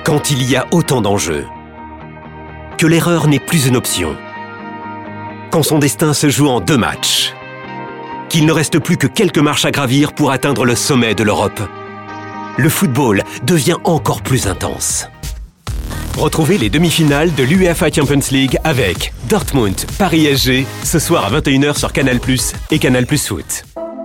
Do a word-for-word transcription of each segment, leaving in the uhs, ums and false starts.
Quand il y a autant d'enjeux, que l'erreur n'est plus une option, quand son destin se joue en deux matchs, qu'il ne reste plus que quelques marches à gravir pour atteindre le sommet de l'Europe, le football devient encore plus intense. Retrouvez les demi-finales de l'UEFA Champions League avec Dortmund, Paris S G, ce soir à vingt et une heures sur Canal plus, et Canal plus Foot.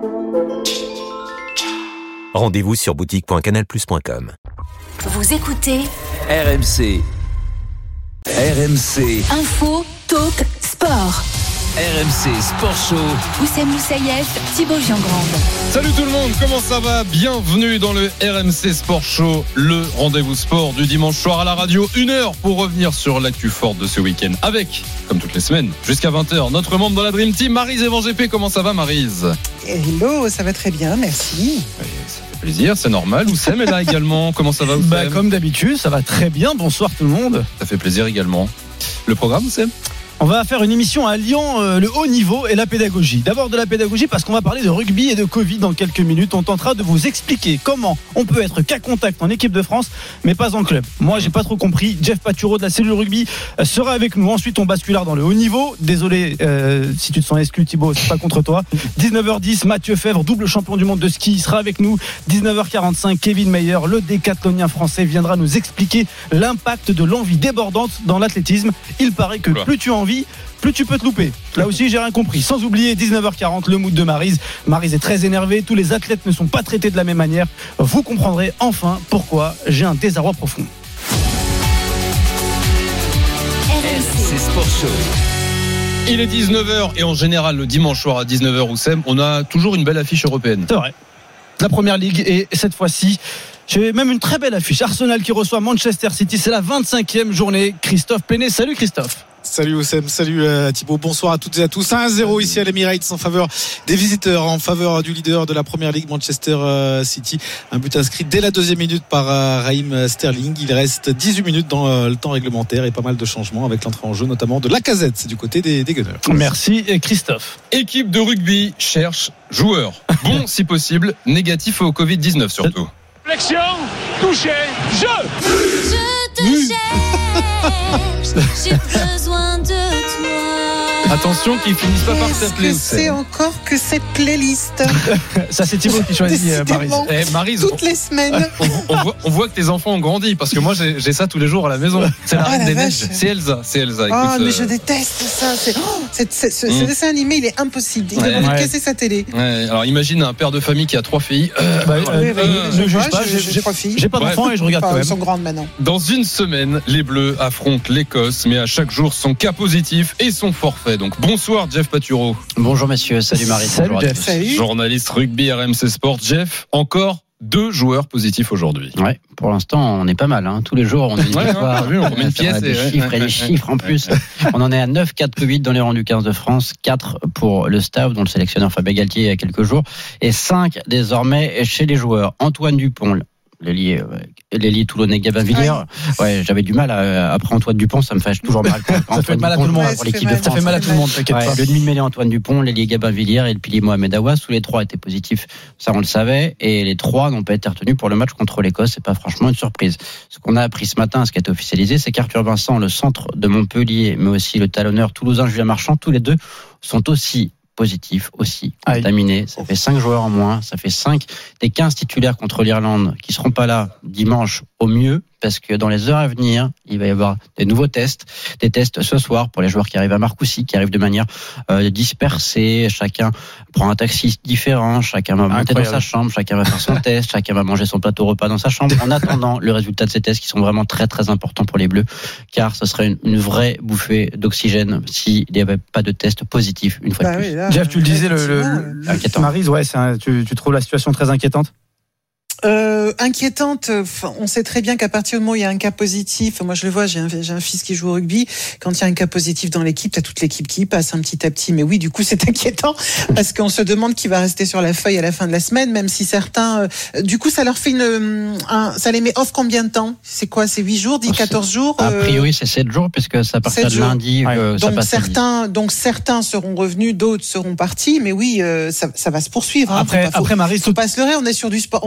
Rendez-vous sur boutique point canal plus point com. Vous écoutez R M C. R M C. Info, talk, sport. R M C Sport Show. Oussem Moussaïef, Thibaut Giangrande. Salut tout le monde, comment ça va ? Bienvenue dans le R M C Sport Show, le rendez-vous sport du dimanche soir à la radio. Une heure pour revenir sur l'actu forte de ce week-end. Avec, comme toutes les semaines, jusqu'à vingt heures, notre membre dans la Dream Team, Maryse Evan G P. Comment ça va, Maryse ? Hello, ça va très bien, merci. Oui, ça fait plaisir, c'est normal. Oussem est là également. Comment ça va, Oussem ? Bah, comme d'habitude, ça va très bien. Bonsoir tout le monde. Ça fait plaisir également. Le programme, Oussem ? On va faire une émission à Lyon, euh, le haut niveau et la pédagogie. D'abord de la pédagogie parce qu'on va parler de rugby et de Covid dans quelques minutes. On tentera de vous expliquer comment on peut être cas contact en équipe de France, mais pas en club. Moi, j'ai pas trop compris. Jeff Paturo de la cellule rugby euh, sera avec nous. Ensuite, on basculera dans le haut niveau. Désolé euh, si tu te sens exclu, Thibaut, c'est pas contre toi. dix-neuf heures dix, Mathieu Fèvre, double champion du monde de ski, sera avec nous. dix-neuf heures quarante-cinq, Kevin Meyer, le décathlonien français, viendra nous expliquer l'impact de l'envie débordante dans l'athlétisme. Il paraît que plus tu as envie, plus tu peux te louper. Là aussi, j'ai rien compris. Sans oublier, dix-neuf heures quarante, le mood de Maryse. Maryse est très énervée. Tous les athlètes ne sont pas traités de la même manière. Vous comprendrez enfin pourquoi j'ai un désarroi profond. R M C Sport Show. Il est dix-neuf heures et en général, le dimanche soir à dix-neuf heures, Oussem, on a toujours une belle affiche européenne. C'est vrai. La première ligue et cette fois-ci, j'ai même une très belle affiche. Arsenal qui reçoit Manchester City. C'est la vingt-cinquième journée. Christophe Plenet. Salut Christophe. Salut Oussem, salut euh, Thibaut, bonsoir à toutes et à tous. un à zéro ici à l'Emirates en faveur des visiteurs, en faveur du leader de la première ligue, Manchester euh, City. Un but inscrit dès la deuxième minute par euh, Raheem Sterling. Il reste dix-huit minutes dans euh, le temps réglementaire et pas mal de changements avec l'entrée en jeu notamment de Lacazette, c'est du côté des, des Gunners. Merci et Christophe. Équipe de rugby cherche joueurs. Bon si possible, négatif au covid dix-neuf surtout. Flexion, touché, jeu. Je te cherche, j'ai besoin de toi. Attention qu'ils finissent pas par Qu'est-ce s'appeler. que c'est encore que cette playlist? Ça c'est Thibaut qui choisit, euh, Maryse. Eh, Maryse, Toutes les semaines. on, on, voit, on voit que tes enfants ont grandi parce que moi j'ai, j'ai ça tous les jours à la maison. C'est la Oh, reine la des vache. neiges. C'est Elsa, c'est Elsa. Oh, Écoute, mais euh, je déteste ça. C'est, oh, c'est, c'est, ce, Mm. ce dessin animé, il est impossible. Il Ouais. a envie de Ouais. casser sa télé. ouais, alors imagine un père de famille qui a trois filles. Euh, Bah, voilà. euh, Oui, oui, euh, je ne juge vois, pas, j'ai- j'ai- j'ai trois filles. J'ai pas d'enfant et je regarde quand Enfin, même. elles sont grandes maintenant. Dans une semaine, les Bleus affrontent l'Écosse, mais à chaque jour son cas positif et son forfait. Donc bonsoir Jeff Paturo, Bonjour messieurs, salut Marie. Salut, bonjour à Jeff. tous. Salut. journaliste rugby R M C Sport. Jeff, encore deux joueurs positifs aujourd'hui. Ouais, pour l'instant on est pas mal. Hein. Tous les jours on a une Ouais, victoire. hein, t'as vu, on remet une Ça va, pièce des et ouais, chiffres ouais, et des ouais, chiffres en ouais, plus. ouais. On en est à neuf quatre Covid dans les rangs du quinze de France, quatre pour le staff dont le sélectionneur Fabien Galtier il y a quelques jours et cinq désormais chez les joueurs. Antoine Dupont, l'ailier euh, l'ailier toulonnais Gabin-Villiers. Ouais, j'avais du mal à, après Antoine Dupont, ça me fait toujours mal. Ça fait mal à tout le monde. Ouais, pour ça l'équipe fait de mal. France. Ça fait mal à tout le monde, t'inquiète Ouais, pas. le demi-mêlée Antoine Dupont, l'ailier Gabin-Villiers et le pilier Mohamed Aouas, tous les trois étaient positifs, ça on le savait, et les trois n'ont pas été retenus pour le match contre l'Écosse, c'est pas franchement une surprise. Ce qu'on a appris ce matin, ce qui a été officialisé, c'est qu'Arthur Vincent, le centre de Montpellier, mais aussi le talonneur toulousain Julien Marchand, tous les deux sont aussi positifs, aussi Aïe. contaminés. Ça fait cinq joueurs en moins, ça fait cinq des quinze titulaires contre l'Irlande qui seront pas là dimanche au mieux, parce que dans les heures à venir, il va y avoir des nouveaux tests, des tests ce soir pour les joueurs qui arrivent à Marcoussis, qui arrivent de manière euh, dispersée, chacun prend un taxi différent, chacun va monter Incroyable. dans sa chambre, chacun va faire son test, chacun va manger son plateau repas dans sa chambre, en attendant le résultat de ces tests qui sont vraiment très très importants pour les Bleus, car ce serait une, une vraie bouffée d'oxygène s'il n'y avait pas de test positif une fois Bah de plus. oui, là, Jeff, tu le disais, le, le, effectivement, Inquiétant. Maryse, ouais, c'est un- tu, tu trouves la situation très inquiétante? Euh, inquiétante. Enfin, on sait très bien qu'à partir du moment où il y a un cas positif, moi je le vois, j'ai un, j'ai un fils qui joue au rugby. Quand il y a un cas positif dans l'équipe, t'as toute l'équipe qui y passe un petit à petit. Mais oui, du coup, c'est inquiétant parce qu'on se demande qui va rester sur la feuille à la fin de la semaine, même si certains. Euh, du coup, ça leur fait une, un, ça les met off combien de temps? C'est quoi? C'est huit jours, dix, quatorze jours? A euh, priori, c'est sept jours, puisque c'est à partir sept de jours. lundi Ouais. que ça Donc passe à dix. certains, donc certains seront revenus, d'autres seront partis. Mais oui, euh, ça, ça va se poursuivre. Hein. Après, faut pas, faut, après Maryse, faut pas se leurrer. On est sur du sport, on, on est sur des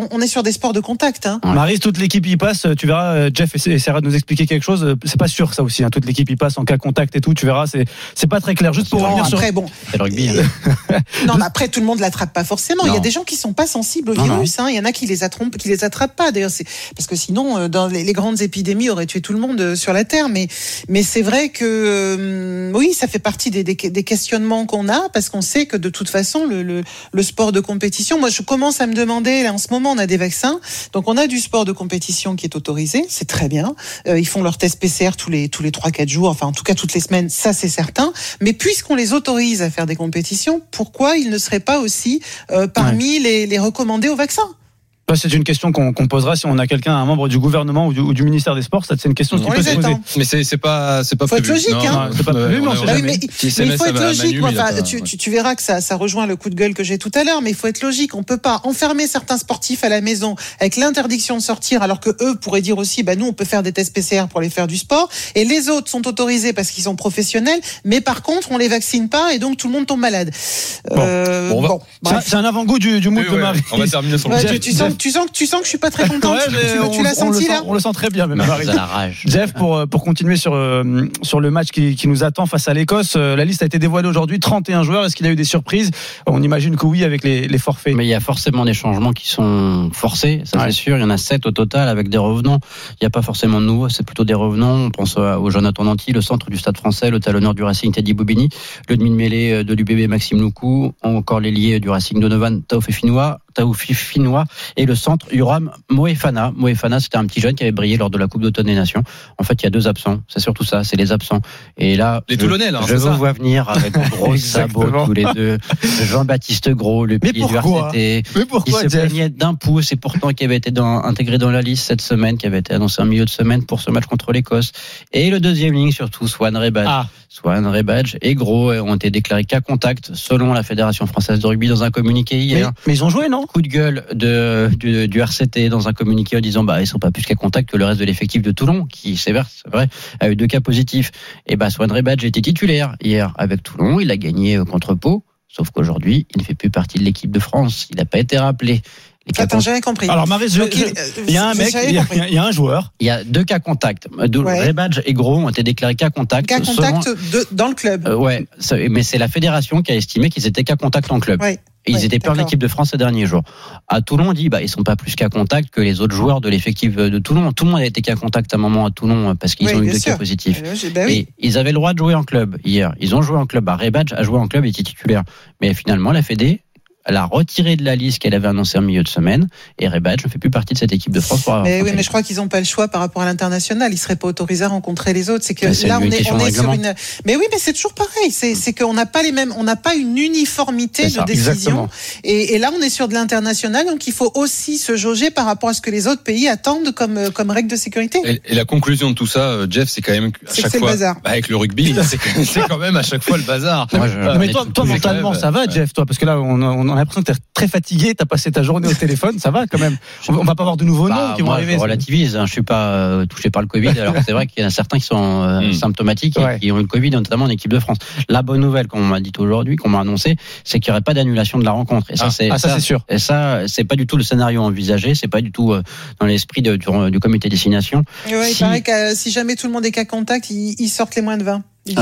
des sports de contact. Hein. Ouais. Maryse, toute l'équipe y passe. Tu verras, Jeff essaiera de nous expliquer quelque chose. C'est pas sûr ça aussi. Hein. Toute l'équipe y passe en cas contact et tout. Tu verras, c'est c'est pas très clair. Juste pour non, revenir après, sur. Bon. C'est le rugby. Hein. non, mais après tout le monde l'attrape pas forcément. Non. Il y a des gens qui sont pas sensibles au non, virus. Hein. Il y en a qui les attrapent, qui les attrapent pas. D'ailleurs, c'est parce que sinon, dans les, les grandes épidémies, auraient tué tout le monde sur la terre. Mais mais c'est vrai que euh, oui, ça fait partie des, des, des questionnements qu'on a parce qu'on sait que de toute façon, le, le, le sport de compétition. Moi, je commence à me demander. Là, en ce moment, on a des vaccins, donc on a du sport de compétition qui est autorisé. C'est très bien. Euh, ils font leur test P C R tous les tous les trois quatre jours. Enfin, en tout cas, toutes les semaines. Ça, c'est certain. Mais puisqu'on les autorise à faire des compétitions, pourquoi ils ne seraient pas aussi euh, parmi ouais. les, les recommandés au vaccin ? C'est une question qu'on, qu'on posera si on a quelqu'un, un membre du gouvernement ou du, ou du ministère des Sports. Ça, c'est une question qui on peut se poser. Mais c'est, c'est pas, c'est pas faut prévu. Être logique, non, hein. Non, c'est pas prévu, mais on sait bah jamais. Oui, mais, si mais il faut être logique. Manu, Moi, enfin, pas, tu, ouais. tu, tu verras que ça, ça rejoint le coup de gueule que j'ai tout à l'heure. Mais il faut être logique. On peut pas enfermer certains sportifs à la maison avec l'interdiction de sortir, alors que eux pourraient dire aussi, bah nous, on peut faire des tests P C R pour les faire du sport, et les autres sont autorisés parce qu'ils sont professionnels. Mais par contre, on les vaccine pas, et donc tout le monde tombe malade. Bon, euh, bon, bon c'est, c'est un avant-goût du, du mood oui, de ouais. Marie. On va terminer sur le ouais, tu, tu sens, tu sens que tu sens que je suis pas très contente. Ouais, tu, tu on, l'as senti on là sent, on le sent très bien, même. Marie. La rage. Jeff, pour pour continuer sur euh, sur le match qui, qui nous attend face à l'Écosse, euh, la liste a été dévoilée aujourd'hui. trente et un joueurs. Est-ce qu'il y a eu des surprises ? On imagine que oui, avec les, les forfaits. Mais il y a forcément des changements qui sont forcés, ça ouais. c'est sûr. Il y en a sept au total avec des revenants. Il n'y a pas forcément de nouveaux, c'est plutôt des revenants. On pense au Jonathan Danty, le centre du Stade Français, le talonneur du Racing Teddy Bobigny, le demi-mêlée de l'U B B Maxime Loukou, encore l'ailier du Racing Donovan Taofifinois. Taofifinois et le centre Yoram Moefana. Moefana, c'était un petit jeune qui avait brillé lors de la Coupe d'automne des Nations. En fait, il y a deux absents. C'est surtout ça, c'est les absents. Et là, les Toulonnais, là, je vous vois venir avec de gros sabots tous les deux. Jean-Baptiste Gros, le pilier du R C T. Mais pourquoi, il se plaignait d'un pouce et pourtant qui avait été dans, intégré dans la liste cette semaine, qui avait été annoncé en milieu de semaine pour ce match contre l'Écosse. Et le deuxième ligne, surtout, Swan Rebadge. Ah. Swan Rebadge et Gros ont été déclarés cas contact selon la Fédération française de rugby dans un communiqué hier. Mais, mais ils ont joué, non ? Coup de gueule de, du, du R C T dans un communiqué en disant bah ils sont pas plus qu'à contact que le reste de l'effectif de Toulon qui c'est vrai, c'est vrai a eu deux cas positifs. Et bah Swan Rebadge était titulaire hier avec Toulon, il a gagné contre Pau, sauf qu'aujourd'hui il ne fait plus partie de l'équipe de France, il n'a pas été rappelé. Attends, j'avais compris. Alors, Maryse, je, je, il y a un mec, il y a, il y a un joueur. Il y a deux cas contacts. Ouais. Rebadge et Gros ont été déclarés cas contact. Cas contact selon... de, dans le club. Euh, ouais, mais c'est la fédération qui a estimé qu'ils étaient cas contact en club. Ouais. Et ils ouais, étaient plus en équipe de France ces derniers jours. À Toulon, on dit bah ils sont pas plus qu'à contact que les autres joueurs de l'effectif de Toulon. Tout le monde a été qu'à contact à un moment à Toulon parce qu'ils oui, ont eu deux sûr. cas positifs. Bah oui. Et ils avaient le droit de jouer en club hier. Ils ont joué en club. Bah, Rebadge a joué en club et était titulaire. Mais finalement, la Fédé elle a retiré de la liste qu'elle avait annoncée en milieu de semaine et Rebadge ne fait plus partie de cette équipe de France. Pour mais oui, mais je crois qu'ils n'ont pas le choix par rapport à l'international. Ils seraient pas autorisés à rencontrer les autres. C'est que c'est là on est, on est sur une. Mais oui, mais c'est toujours pareil. C'est, c'est qu'on n'a pas les mêmes, on n'a pas une uniformité de décision. Et, et là, on est sur de l'international, donc il faut aussi se jauger par rapport à ce que les autres pays attendent comme comme règle de sécurité. Et, et la conclusion de tout ça, Jeff, c'est quand même à c'est chaque c'est fois le bazar. Bah, avec le rugby, c'est, c'est quand même à chaque fois le bazar. Moi, je, non, mais toi, toi mentalement, ça va, Jeff, toi, parce que là, on a, on a l'impression que t'es très fatigué, t'as passé ta journée au téléphone, ça va quand même. On va pas avoir de nouveaux bah, noms qui vont moi, arriver. Je relativise, hein, je suis pas euh, touché par le Covid. Alors c'est vrai qu'il y en a certains qui sont euh, mm. symptomatiques et ouais. qui ont eu le Covid, notamment en équipe de France. La bonne nouvelle qu'on m'a dit aujourd'hui, qu'on m'a annoncé, c'est qu'il y aurait pas d'annulation de la rencontre. Et ça, ah, c'est ah, ça, ça c'est sûr. Et ça, c'est pas du tout le scénario envisagé, c'est pas du tout euh, dans l'esprit de, du, du comité destination. Ouais, si... Il paraît que euh, si jamais tout le monde est qu'à contact, ils, ils sortent les moins de vingt. Ah.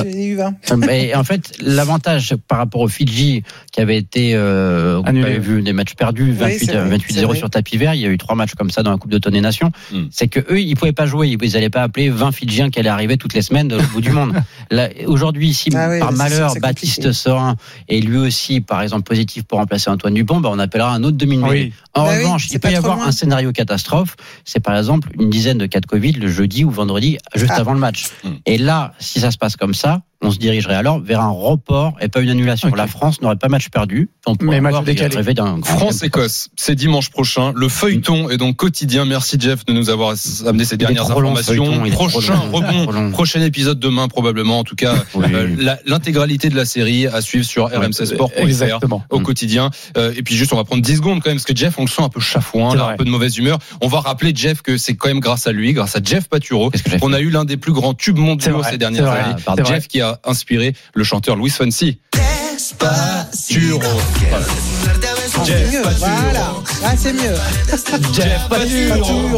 Et en fait, l'avantage par rapport au Fidji qui avait été euh, on avait vu des matchs perdus, vingt-huit zéro sur tapis vert. Il y a eu trois matchs comme ça dans la Coupe d'automne des Nations. Mm. C'est que eux, ils pouvaient pas jouer. Ils n'allaient pas appeler vingt Fidjiens qui allaient arriver toutes les semaines de l'autre bout du monde. Là, aujourd'hui, si ah oui, par malheur c'est, c'est Baptiste Sorin est lui aussi, par exemple, positif pour remplacer Antoine Dupont, bah, on appellera un autre demi-mêlée. Oui. En bah revanche, oui, il peut y avoir loin. un scénario catastrophe. C'est par exemple une dizaine de cas de Covid le jeudi ou vendredi, juste ah. avant le match. Mm. Et là, si ça se passe comme ça, on se dirigerait alors vers un report et pas une annulation. Okay. La France n'aurait pas match perdu. Mais match décalé. France-Écosse, c'est dimanche prochain. Le feuilleton est donc quotidien. Merci Jeff de nous avoir amené ces dernières informations. Long, prochain rebond, prochain épisode demain probablement. En tout cas, oui. euh, la, l'intégralité de la série à suivre sur R M C Sport point F R au quotidien. Euh, et puis juste, on va prendre dix secondes quand même parce que Jeff, on le sent un peu chafouin, là, un peu de mauvaise humeur. On va rappeler Jeff que c'est quand même grâce à lui, grâce à Jeff Paturo, qu'on a eu l'un des plus grands tubes mondiaux ces dernières années. Ah, Jeff qui a inspiré le chanteur Luis Fonsi. Paturo. Voilà. c'est mieux. Voilà. Ah, c'est mieux. Jeff Paturo.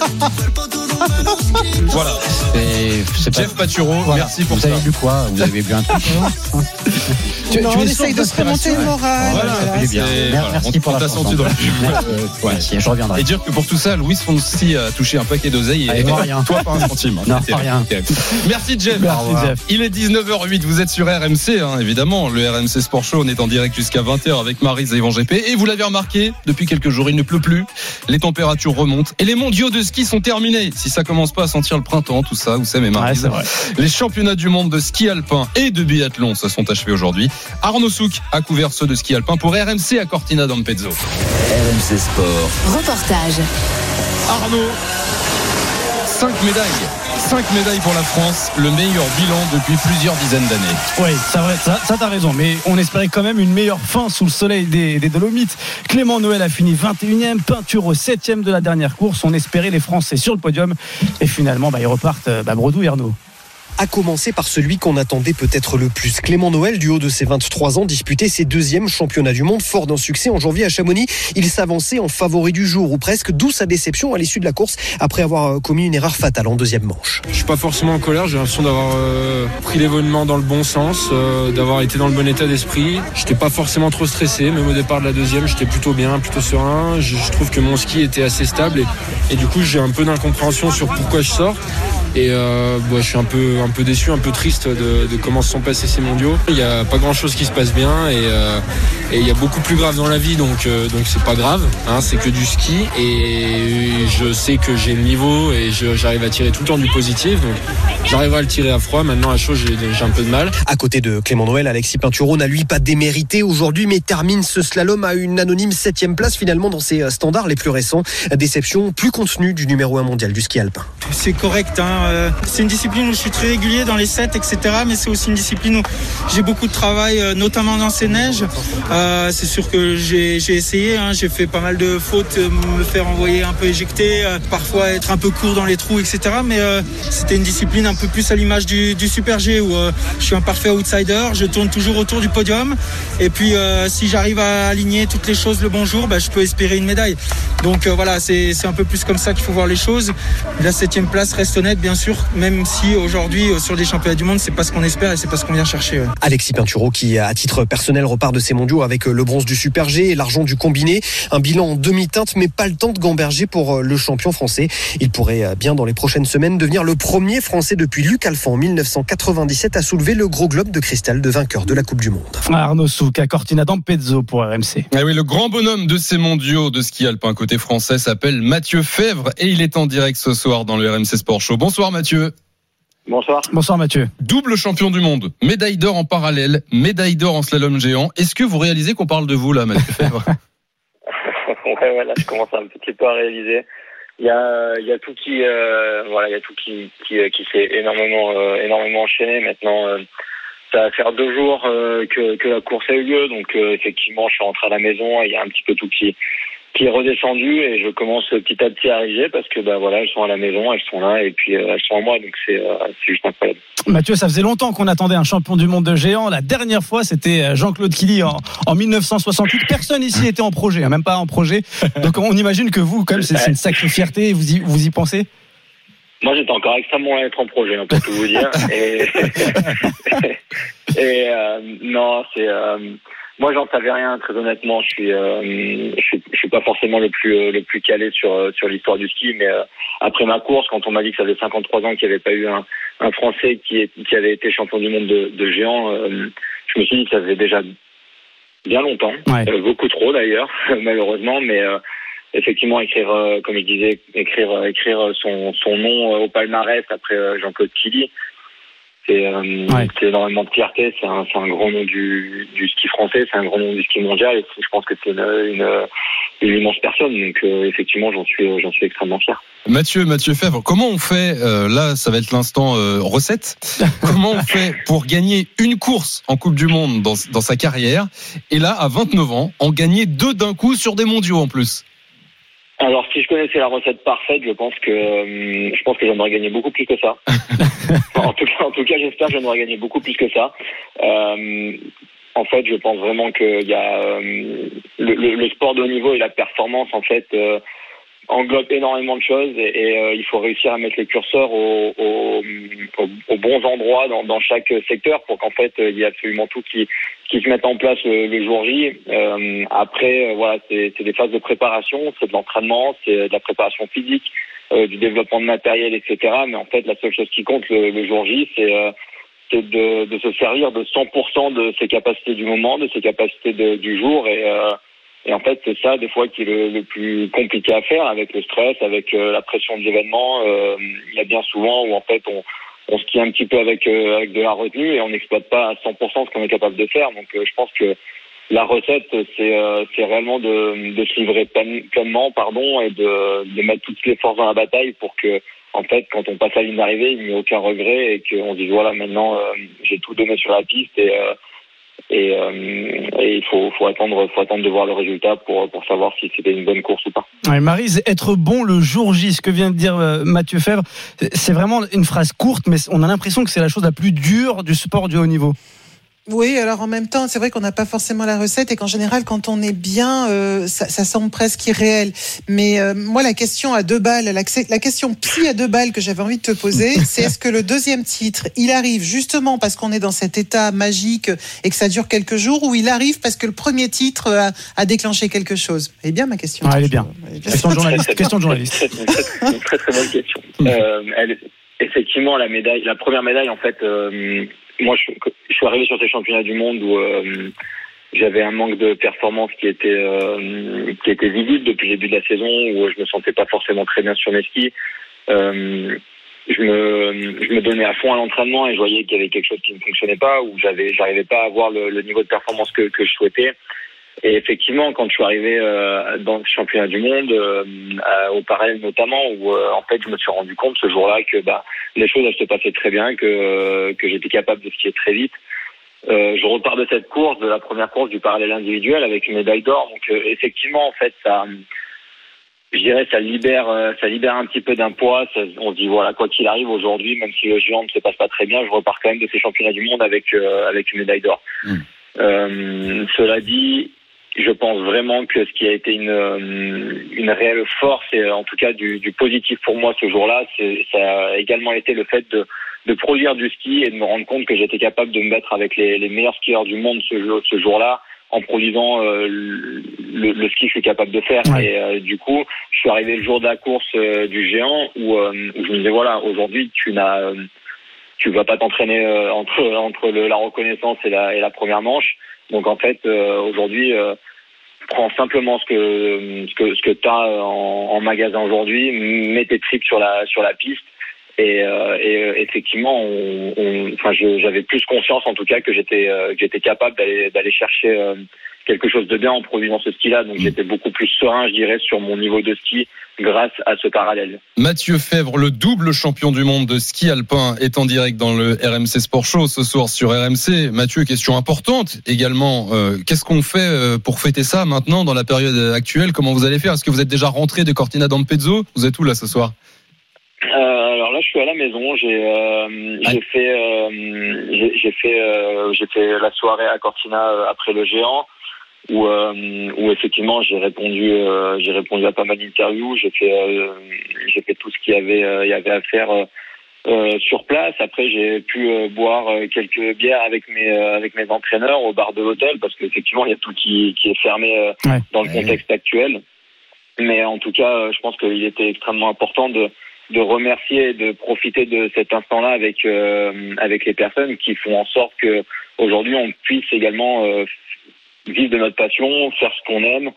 Voilà. Et c'est pas- Jeff Paturo, Voilà. merci pour Vous ça. avez lu quoi? Vous avez bu un truc? Tu- Non, tu on es essaye de source se remonter le d'inspiration. moral. Voilà, Voilà, ça fait du bien. c'est- Merci voilà, on- pour on la t'a France. senti dans le jus. Ouais. Merci, je reviendrai. Et dire que pour tout ça, Louis Fonsi a touché un paquet d'oseille Ah, et et moi, rien. toi pas un centime. Non, C'était- rien. Merci Jeff. Merci, Au revoir. Jeff. Il est dix-neuf heures huit, vous êtes sur R M C, hein, évidemment. Le R M C Sport Show, on est en direct jusqu'à vingt heures avec Maryse et Yvan G P. Et vous l'avez remarqué, depuis quelques jours, il ne pleut plus. Les températures remontent et les mondiaux de ski sont terminés. Si ça commence pas à sentir le printemps, tout ça, vous savez, Ouais, Maryse. c'est vrai. Les championnats du monde de ski alpin et de biathlon se sont achevés aujourd'hui. Arnaud Souk a couvert ceux de ski alpin pour R M C à Cortina d'Ampezzo. R M C Sport. Reportage. Arnaud, cinq médailles. cinq médailles pour la France, le meilleur bilan depuis plusieurs dizaines d'années. Oui, c'est vrai, ça, ça t'as raison, mais on espérait quand même une meilleure fin sous le soleil des, des Dolomites. Clément Noël a fini vingt et unième, Pinturo septième de la dernière course. On espérait les Français sur le podium et finalement, bah, ils repartent bah, bredouille, Arnaud. À commencer par celui qu'on attendait peut-être le plus. Clément Noël, du haut de ses vingt-trois ans, disputait ses deuxièmes championnats du monde. Fort d'un succès en janvier à Chamonix, il s'avançait en favori du jour, ou presque, d'où sa déception à l'issue de la course, après avoir commis une erreur fatale en deuxième manche. Je suis pas forcément en colère, j'ai l'impression d'avoir euh, pris l'événement dans le bon sens, euh, d'avoir été dans le bon état d'esprit. J'étais pas forcément trop stressé, même au départ de la deuxième, j'étais plutôt bien, plutôt serein. Je, je trouve que mon ski était assez stable et, et du coup j'ai un peu d'incompréhension sur pourquoi je sors. Et euh, bah, je suis un peu, un peu déçu, un peu triste de, de comment se sont passés ces mondiaux. Il n'y a pas grand chose qui se passe bien et euh, et il y a beaucoup plus grave dans la vie, donc euh, donc c'est pas grave, hein, c'est que du ski et je sais que j'ai le niveau et je, j'arrive à tirer tout le temps du positif, donc j'arriverai à le tirer à froid. Maintenant à chaud j'ai, j'ai un peu de mal. À côté de Clément Noël, Alexis Pinturo n'a lui pas démérité aujourd'hui, mais termine ce slalom à une anonyme septième place finalement dans ses standards les plus récents. Déception plus contenue du numéro un mondial du ski alpin. C'est correct, hein. C'est une discipline où je suis très régulier dans les sets, et cetera. Mais c'est aussi une discipline où j'ai beaucoup de travail, notamment dans ces neiges. Euh, c'est sûr que j'ai, j'ai essayé, hein. J'ai fait pas mal de fautes, me faire envoyer un peu éjecter, euh, parfois être un peu court dans les trous, et cetera. Mais euh, c'était une discipline un peu plus à l'image du, du Super G où euh, je suis un parfait outsider, je tourne toujours autour du podium. Et puis euh, si j'arrive à aligner toutes les choses le bon jour, bah, je peux espérer une médaille. Donc euh, voilà, c'est, c'est un peu plus comme ça qu'il faut voir les choses. La septième place reste honnête, bien sûr, même si aujourd'hui sur les championnats du monde c'est pas ce qu'on espère et c'est pas ce qu'on vient chercher. Ouais. Alexis Pinturo qui à titre personnel repart de ces mondiaux avec le bronze du Super G et l'argent du combiné, un bilan en demi-teinte mais pas le temps de gamberger pour le champion français. Il pourrait bien dans les prochaines semaines devenir le premier français depuis Luc Alphand en dix-neuf cent quatre-vingt-dix-sept à soulever le gros globe de cristal de vainqueur de la Coupe du Monde. Arnaud Souk à Cortina d'Ampezzo pour R M C. Ah oui, le grand bonhomme de ces mondiaux de ski alpin côté français s'appelle Mathieu Fèvre et il est en direct ce soir dans le R M C Sport Show. Bonsoir Mathieu. Bonsoir. Bonsoir Mathieu. Double champion du monde, médaille d'or en parallèle, médaille d'or en slalom géant. Est-ce que vous réalisez qu'on parle de vous là, Mathieu Fèvre? Ouais, ouais, là je commence un petit peu à réaliser. Il y a, il y a tout qui, euh, voilà, il y a tout qui, qui, qui s'est énormément, euh, énormément enchaîné. Maintenant, euh, ça va faire deux jours euh, que, que la course a eu lieu, donc euh, effectivement, je suis rentré à la maison et il y a un petit peu tout qui, qui est redescendu et je commence petit à petit à arriver parce que bah voilà, elles sont à la maison, elles sont là et puis euh, elles sont en moi, donc c'est, euh, c'est juste incroyable. Mathieu, ça faisait longtemps qu'on attendait un champion du monde de géant. La dernière fois, c'était Jean-Claude Killy en, en dix-neuf cent soixante-huit. Personne ici était en projet, hein, même pas en projet. Donc on imagine que vous, quand même, c'est, c'est une sacrée fierté. Vous y, vous y pensez? Moi, j'étais encore extrêmement loin d'être en projet, hein, pour tout vous dire. Et, et euh, non, c'est. Euh, moi, j'en savais rien, très honnêtement. Je suis, euh, je suis, je suis pas forcément le plus, euh, le plus calé sur sur l'histoire du ski, mais euh, après ma course, quand on m'a dit que ça faisait cinquante-trois ans qu'il n'y avait pas eu un, un Français qui, est, qui avait été champion du monde de, de géant, euh, je me suis dit que ça faisait déjà bien longtemps, ouais. euh, beaucoup trop d'ailleurs, malheureusement, mais. Euh, Effectivement, écrire, euh, comme il disait, écrire, euh, écrire son, son nom euh, au palmarès après euh, Jean-Claude Killy, c'est, euh, ouais. c'est énormément de fierté. C'est un, c'est un grand nom du, du ski français, c'est un grand nom du ski mondial. Et je pense que c'est une, une, une immense personne. Donc, euh, effectivement, j'en suis, j'en suis extrêmement fier. Mathieu, Mathieu Fèvre, comment on fait euh, là, ça va être l'instant euh, recette. Comment on fait pour gagner une course en Coupe du Monde dans, dans sa carrière et là, à vingt-neuf ans, en gagner deux d'un coup sur des mondiaux en plus? Alors, si je connaissais la recette parfaite, je pense que euh, je pense que j'en aurais gagné beaucoup plus que ça. en tout cas, en tout cas, j'espère que j'en aurais gagné beaucoup plus que ça. Euh, en fait, je pense vraiment qu'il y a euh, le, le, le sport de haut niveau et la performance, en fait, euh, englobe énormément de choses et, et euh, il faut réussir à mettre les curseurs aux, aux, aux, aux bons endroits dans, dans chaque secteur pour qu'en fait il y ait absolument tout qui, qui se mette en place le, le jour J. Euh, après, euh, voilà, c'est, c'est des phases de préparation, c'est de l'entraînement, c'est de la préparation physique, euh, du développement de matériel, et cetera. Mais en fait, la seule chose qui compte le, le jour J, c'est, euh, c'est de, de se servir de cent pour cent de ses capacités du moment, de ses capacités de, du jour et euh, Et en fait, c'est ça, des fois, qui est le, le plus compliqué à faire avec le stress, avec euh, la pression de l'événement. Euh, il y a bien souvent où, en fait, on, on skie un petit peu avec, euh, avec de la retenue et on n'exploite pas à cent pour cent ce qu'on est capable de faire. Donc, euh, je pense que la recette, c'est, euh, c'est réellement de, de se livrer pleinement, pardon, et de, de mettre toutes les forces dans la bataille pour que, en fait, quand on passe à la ligne d'arrivée, il n'y ait aucun regret et qu'on dise, voilà, maintenant, euh, j'ai tout donné sur la piste et... Euh, Et, euh, et il faut, faut attendre, faut attendre de voir le résultat pour, pour savoir si c'était une bonne course ou pas. Ouais, Maryse, être bon le jour J, ce que vient de dire euh, Mathieu Febvre, c'est vraiment une phrase courte, mais on a l'impression que c'est la chose la plus dure du sport du haut niveau. Oui, alors en même temps, c'est vrai qu'on n'a pas forcément la recette et qu'en général, quand on est bien, euh, ça, ça semble presque irréel. Mais euh, moi, la question à deux balles, la, la question psy à deux balles que j'avais envie de te poser, c'est est-ce que le deuxième titre, il arrive justement parce qu'on est dans cet état magique et que ça dure quelques jours, ou il arrive parce que le premier titre a, a déclenché quelque chose? Elle est bien ma question. Ah, elle est bien. Question de journaliste. Question de journaliste. C'est une très, une très très bonne question. Euh, elle, effectivement, la médaille, la première médaille, en fait. Euh, Moi, je, je suis arrivé sur ces championnats du monde où euh, j'avais un manque de performance qui était euh, qui était visible depuis le début de la saison, où je me sentais pas forcément très bien sur mes skis. Euh, je me je me donnais à fond à l'entraînement et je voyais qu'il y avait quelque chose qui ne fonctionnait pas, où j'avais j'arrivais pas à avoir le, le niveau de performance que que je souhaitais. Et effectivement, quand je suis arrivé euh, dans le championnat du monde, euh, au parallèle notamment, où euh, en fait je me suis rendu compte ce jour-là que bah les choses elles se passaient très bien, que euh, que j'étais capable de skier très vite. Euh, je repars de cette course, de la première course du parallèle individuel, avec une médaille d'or. Donc euh, effectivement, en fait, ça, je dirais, ça libère, euh, ça libère un petit peu d'un poids. Ça, on se dit voilà, quoi qu'il arrive aujourd'hui, même si le géant ne se passe pas très bien, je repars quand même de ces championnats du monde avec euh, avec une médaille d'or. Mmh. Euh, cela dit, je pense vraiment que ce qui a été une une réelle force et en tout cas du, du positif pour moi ce jour-là, c'est, ça a également été le fait de, de produire du ski et de me rendre compte que j'étais capable de me battre avec les, les meilleurs skieurs du monde ce, jour, ce jour-là en produisant euh, le, le ski que je suis capable de faire. Ouais. Et euh, du coup, je suis arrivé le jour de la course euh, du géant où, euh, où je me disais voilà, aujourd'hui tu n'as euh, tu vas pas t'entraîner euh, entre entre le, la reconnaissance et la et la première manche. Donc en fait, euh, aujourd'hui, euh, prends simplement ce que ce que ce que t'as en, en magasin aujourd'hui, mets tes tripes sur la sur la piste et, euh, et effectivement, on, on, enfin, je, j'avais plus conscience en tout cas que j'étais euh, que j'étais capable d'aller d'aller chercher euh, quelque chose de bien en produisant ce ski-là. Donc j'étais beaucoup plus serein, je dirais, sur mon niveau de ski grâce à ce parallèle. Mathieu Febvre, le double champion du monde de ski alpin, est en direct dans le R M C Sport Show ce soir sur R M C. Mathieu, question importante également. Euh, qu'est-ce qu'on fait pour fêter ça maintenant dans la période actuelle? Comment vous allez faire? Est-ce que vous êtes déjà rentré de Cortina d'Ampezzo? Vous êtes où là ce soir? Euh, alors là, je suis à la maison. J'ai, euh, ah. j'ai fait, euh, j'ai, j'ai fait, euh, j'ai fait la soirée à Cortina après le géant. Où, euh, où effectivement j'ai répondu euh, j'ai répondu à pas mal d'interviews, j'ai fait euh, j'ai fait tout ce qu'il y avait euh, il y avait à faire euh, sur place. Après j'ai pu euh, boire quelques bières avec mes euh, avec mes entraîneurs au bar de l'hôtel parce qu'effectivement il y a tout qui qui est fermé euh, ouais. dans le contexte ouais. actuel. Mais en tout cas, je pense qu'il était extrêmement important de de remercier et de profiter de cet instant-là avec euh, avec les personnes qui font en sorte que aujourd'hui on puisse également euh, vivre de notre passion, faire ce qu'on aime.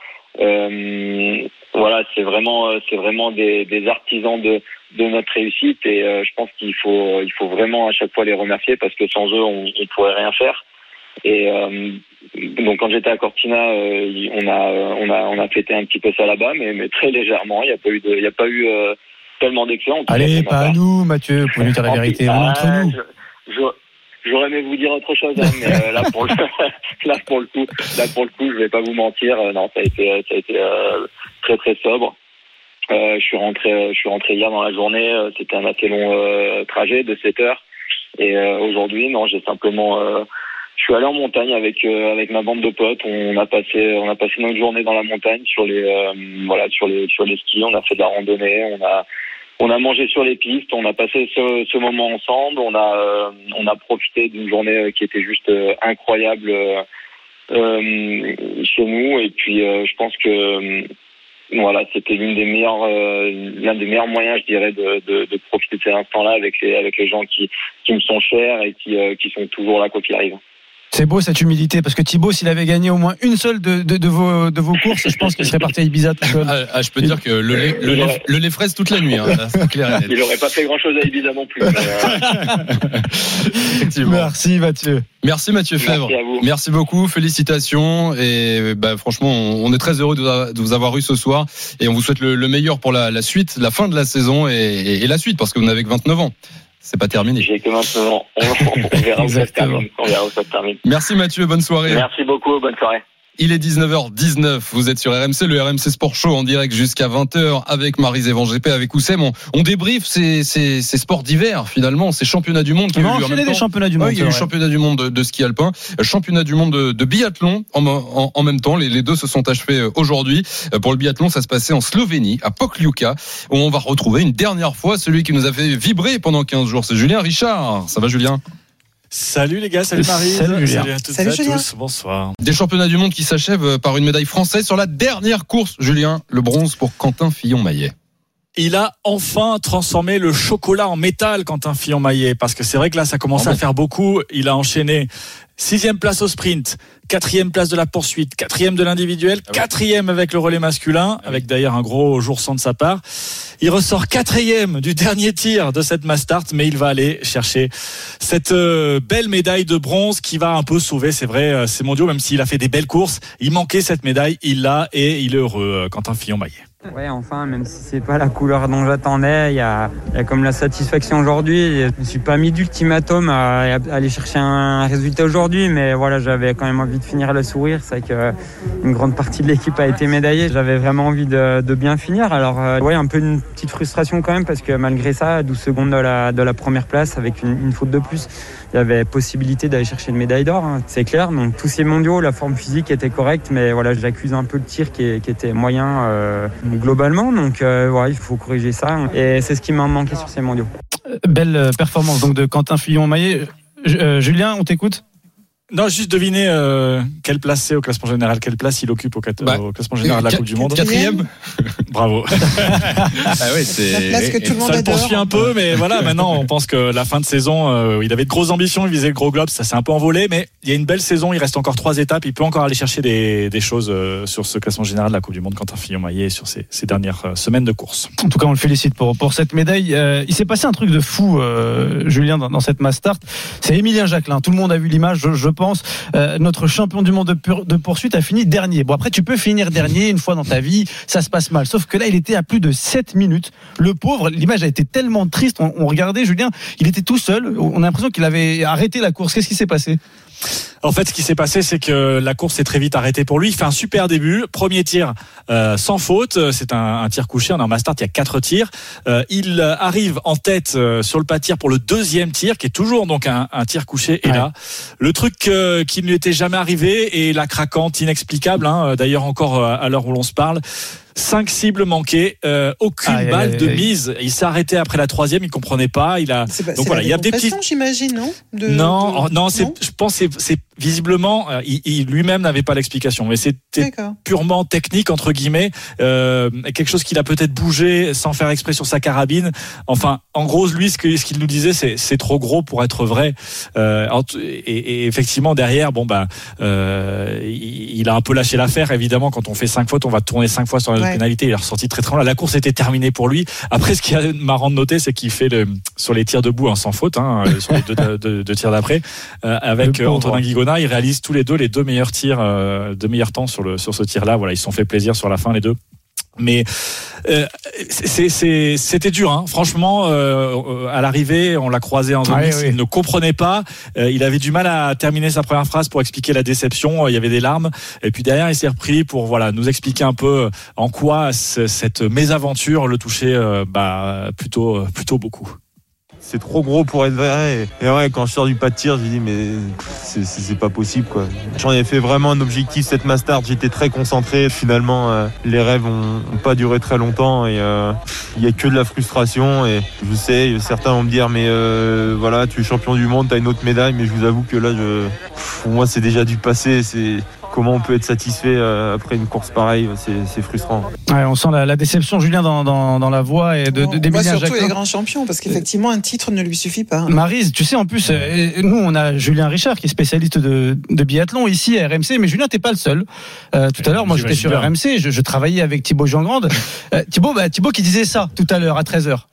Euh, voilà, c'est vraiment, c'est vraiment des, des artisans de, de notre réussite et euh, je pense qu'il faut, il faut vraiment à chaque fois les remercier parce que sans eux, on ne pourrait rien faire. Et euh, donc quand j'étais à Cortina, euh, on a, on a, on a fêté un petit peu ça là-bas, mais, mais très légèrement. Il n'y a pas eu de, il n'y a pas eu euh, tellement d'excellents. Allez, pas à nous, Mathieu. Vous pouvez nous dire la vérité. Ah, entre nous. Je, je, J'aurais aimé vous dire autre chose, hein, mais euh, là pour le là pour le coup, là pour le coup, je vais pas vous mentir. Euh, non, ça a été ça a été euh, très très sobre. Euh, je suis rentré je suis rentré hier dans la journée. Euh, c'était un assez long euh, trajet de sept heures. Et euh, aujourd'hui, non, j'ai simplement euh, je suis allé en montagne avec euh, avec ma bande de potes. On a passé on a passé notre journée dans la montagne sur les euh, voilà sur les sur les skis. On a fait de la randonnée. On a on a mangé sur les pistes. On a passé ce, ce moment ensemble. On a euh, on a profité d'une journée qui était juste euh, incroyable euh, euh, chez nous. Et puis euh, je pense que euh, voilà, c'était l'une des meilleures, euh, l'un des meilleurs moyens, je dirais, de, de, de profiter de ces instants-là avec les, avec les gens qui, qui me sont chers et qui, euh, qui sont toujours là quoi qu'il arrive. C'est beau cette humilité, parce que Thibaut, s'il avait gagné au moins une seule de, de, de, vos, de vos courses, je pense qu'il serait parti à Ibiza tout seul. Ah, ah, je peux te dire que le lait, le lait, le lait fraise toute la nuit, hein, là, c'est clair et net. Il n'aurait pas fait grand-chose à Ibiza non plus. Mais, euh... Merci Mathieu. Merci Mathieu Fèvre. Merci à vous. Merci beaucoup, félicitations et bah, franchement, on, on est très heureux de, de vous avoir eu ce soir et on vous souhaite le, le meilleur pour la, la suite, la fin de la saison et, et, et la suite, parce que vous n'avez que vingt-neuf ans. C'est pas terminé. J'ai que vingt-neuf ans. On, on verra où ça se termine. On verra où ça se termine. Merci Mathieu, bonne soirée. Merci beaucoup, bonne soirée. Il est dix-neuf heures dix-neuf, vous êtes sur R M C, le R M C Sport Show en direct jusqu'à vingt heures avec Maryse Evan G P, avec Oussem. On, on débriefe ces, ces, ces sports d'hiver finalement, ces championnats du monde qui on ont a eu lieu en enchaîné même des temps. championnats du monde. Ouais, il y a eu le championnat du monde de, de ski alpin, championnat du monde de, de biathlon en, en, en même temps. Les, les deux se sont achevés aujourd'hui. Pour le biathlon, ça se passait en Slovénie, à Pokljuka, où on va retrouver une dernière fois celui qui nous a fait vibrer pendant quinze jours. C'est Julien Richard. Ça va Julien ? Salut les gars, salut Marie, salut, salut à toutes salut et à Julien. tous, bonsoir. Des championnats du monde qui s'achèvent par une médaille française sur la dernière course, Julien, le bronze pour Quentin Fillon-Maillet. Il a enfin transformé le chocolat en métal, Quentin Fillon-Maillet, parce que c'est vrai que là ça commençait Ah bon. à faire beaucoup. Il a enchaîné sixième place au sprint, quatrième place de la poursuite, quatrième de l'individuel, Ah oui. quatrième avec le relais masculin, avec d'ailleurs un gros jour sans de sa part. Il ressort quatrième du dernier tir de cette mass start, mais il va aller chercher cette euh, belle médaille de bronze qui va un peu sauver, c'est vrai, euh, ces mondiaux, même s'il a fait des belles courses. Il manquait cette médaille, il l'a et il est heureux, euh, Quentin Fillon-Maillet. Ouais, enfin, même si c'est pas la couleur dont j'attendais, il y a, il y a comme la satisfaction aujourd'hui. Je me suis pas mis d'ultimatum à, à aller chercher un résultat aujourd'hui, mais voilà, j'avais quand même envie de finir le sourire. C'est vrai que une grande partie de l'équipe a été médaillée. J'avais vraiment envie de, de bien finir. Alors, euh, ouais, un peu une petite frustration quand même, parce que malgré ça, douze secondes de la, de la première place, avec une, une faute de plus, il y avait possibilité d'aller chercher une médaille d'or, hein, c'est clair. Donc tous ces mondiaux, la forme physique était correcte, mais voilà, j'accuse un peu le tir qui, est, qui était moyen euh, globalement. Donc euh, ouais, il faut corriger ça. Et c'est ce qui m'a manqué sur ces mondiaux. Belle performance donc de Quentin Fillon-Maillet. Euh, Julien, on t'écoute ? Non, juste deviner euh, quelle place c'est au classement général, quelle place il occupe au, quat- Bah, au classement général de la Coupe du Monde. Quatrième. Bravo. Ah ouais, c'est La place que tout le monde Ça le adore. poursuit un peu, mais voilà, maintenant on pense que la fin de saison, euh, il avait de grosses ambitions, il visait le gros globe, ça s'est un peu envolé, mais il y a une belle saison, il reste encore trois étapes, il peut encore aller chercher des, des choses euh, sur ce classement général de la Coupe du Monde, Quentin Fillon-Maillet, sur ces, ces dernières euh, semaines de course. En tout cas, on le félicite pour, pour cette médaille. Euh, il s'est passé un truc de fou, euh, Julien, dans, dans cette mass start. C'est Émilien Jacquelin. Tout le monde a vu l'image, je, je pense. Euh, notre champion du monde de, pur, de poursuite a fini dernier. Bon, après, tu peux finir dernier une fois dans ta vie, ça se passe mal. Sauf que là, il était à plus de sept minutes. Le pauvre, l'image a été tellement triste. On, on regardait, Julien, il était tout seul. On a l'impression qu'il avait arrêté la course. Qu'est-ce qui s'est passé ? En fait, ce qui s'est passé, c'est que la course s'est très vite arrêtée pour lui. Il fait un super début, premier tir euh, sans faute. C'est un, un tir couché. On est en mass start, il y a quatre tirs. Euh, il arrive en tête euh, sur le pas de tir pour le deuxième tir, qui est toujours donc un, un tir couché. Et ouais. Là, le truc euh, qui ne lui était jamais arrivé et la craquante inexplicable. Hein, d'ailleurs, encore à l'heure où l'on se parle. Cinq cibles manquées, euh, aucune aïe, balle aïe, de aïe. mise. Il s'est arrêté après la troisième, il comprenait pas. Il a c'est pas, donc c'est voilà, la il y a des petits. J'imagine, non de, Non, de... non, c'est, non je pense, c'est, c'est visiblement, euh, il, il lui-même n'avait pas l'explication, mais c'était D'accord. purement technique entre guillemets, euh, quelque chose qu'il a peut-être bougé sans faire exprès sur sa carabine. Enfin, en gros, lui, ce, que, ce qu'il nous disait, c'est, c'est trop gros pour être vrai. Euh, et, et effectivement, derrière, bon bah, euh, il, il a un peu lâché l'affaire. Évidemment, quand on fait cinq fautes, on va tourner cinq fois sur la ouais. pénalité. Il est ressorti très très loin. La course était terminée pour lui. Après, ce qui est marrant de noter, c'est qu'il fait le, sur les tirs debout hein, sans faute, hein, sur les deux, deux, deux tirs d'après, euh, avec euh, Antonin Guigona, ils réalisent tous les deux les deux meilleurs tirs, euh, deux meilleurs temps sur le sur ce tir-là. Voilà, ils se sont fait plaisir sur la fin les deux. Mais euh, c'est, c'est, c'était dur, hein. Franchement. Euh, à l'arrivée, on l'a croisé en zone mixte, oui, oui. Il ne comprenait pas. Euh, il avait du mal à terminer sa première phrase pour expliquer la déception. Il y avait des larmes. Et puis derrière, il s'est repris pour voilà nous expliquer un peu en quoi c- cette mésaventure le touchait euh, bah, plutôt plutôt beaucoup. c'est trop gros pour être vrai. Et, et ouais, quand je sors du pas de tir, je me dis mais c'est, c'est, c'est pas possible quoi. J'en ai fait vraiment un objectif cette Mastart. J'étais très concentré. Finalement, euh, les rêves ont, ont pas duré très longtemps et il euh, y a que de la frustration. Et je sais, certains vont me dire mais euh, voilà, tu es champion du monde, t'as une autre médaille. Mais je vous avoue que là, je, pour moi, c'est déjà du passé. C'est comment on peut être satisfait euh, après une course pareille, c'est, c'est frustrant. Ouais, on sent la, la déception, Julien, dans, dans, dans la voix et de, de, d'Emilien Jacquelin. Surtout les grands champions, parce qu'effectivement, un titre ne lui suffit pas. Maryse, tu sais, en plus, euh, nous, on a Julien Richard, qui est spécialiste de, de biathlon ici à R M C, mais Julien, t'es pas le seul. Euh, tout à l'heure, moi, j'étais sur R M C, je, je travaillais avec Thibaut Jeangrande. Euh, Thibaut, bah, Thibaut qui disait ça tout à l'heure, à treize heures.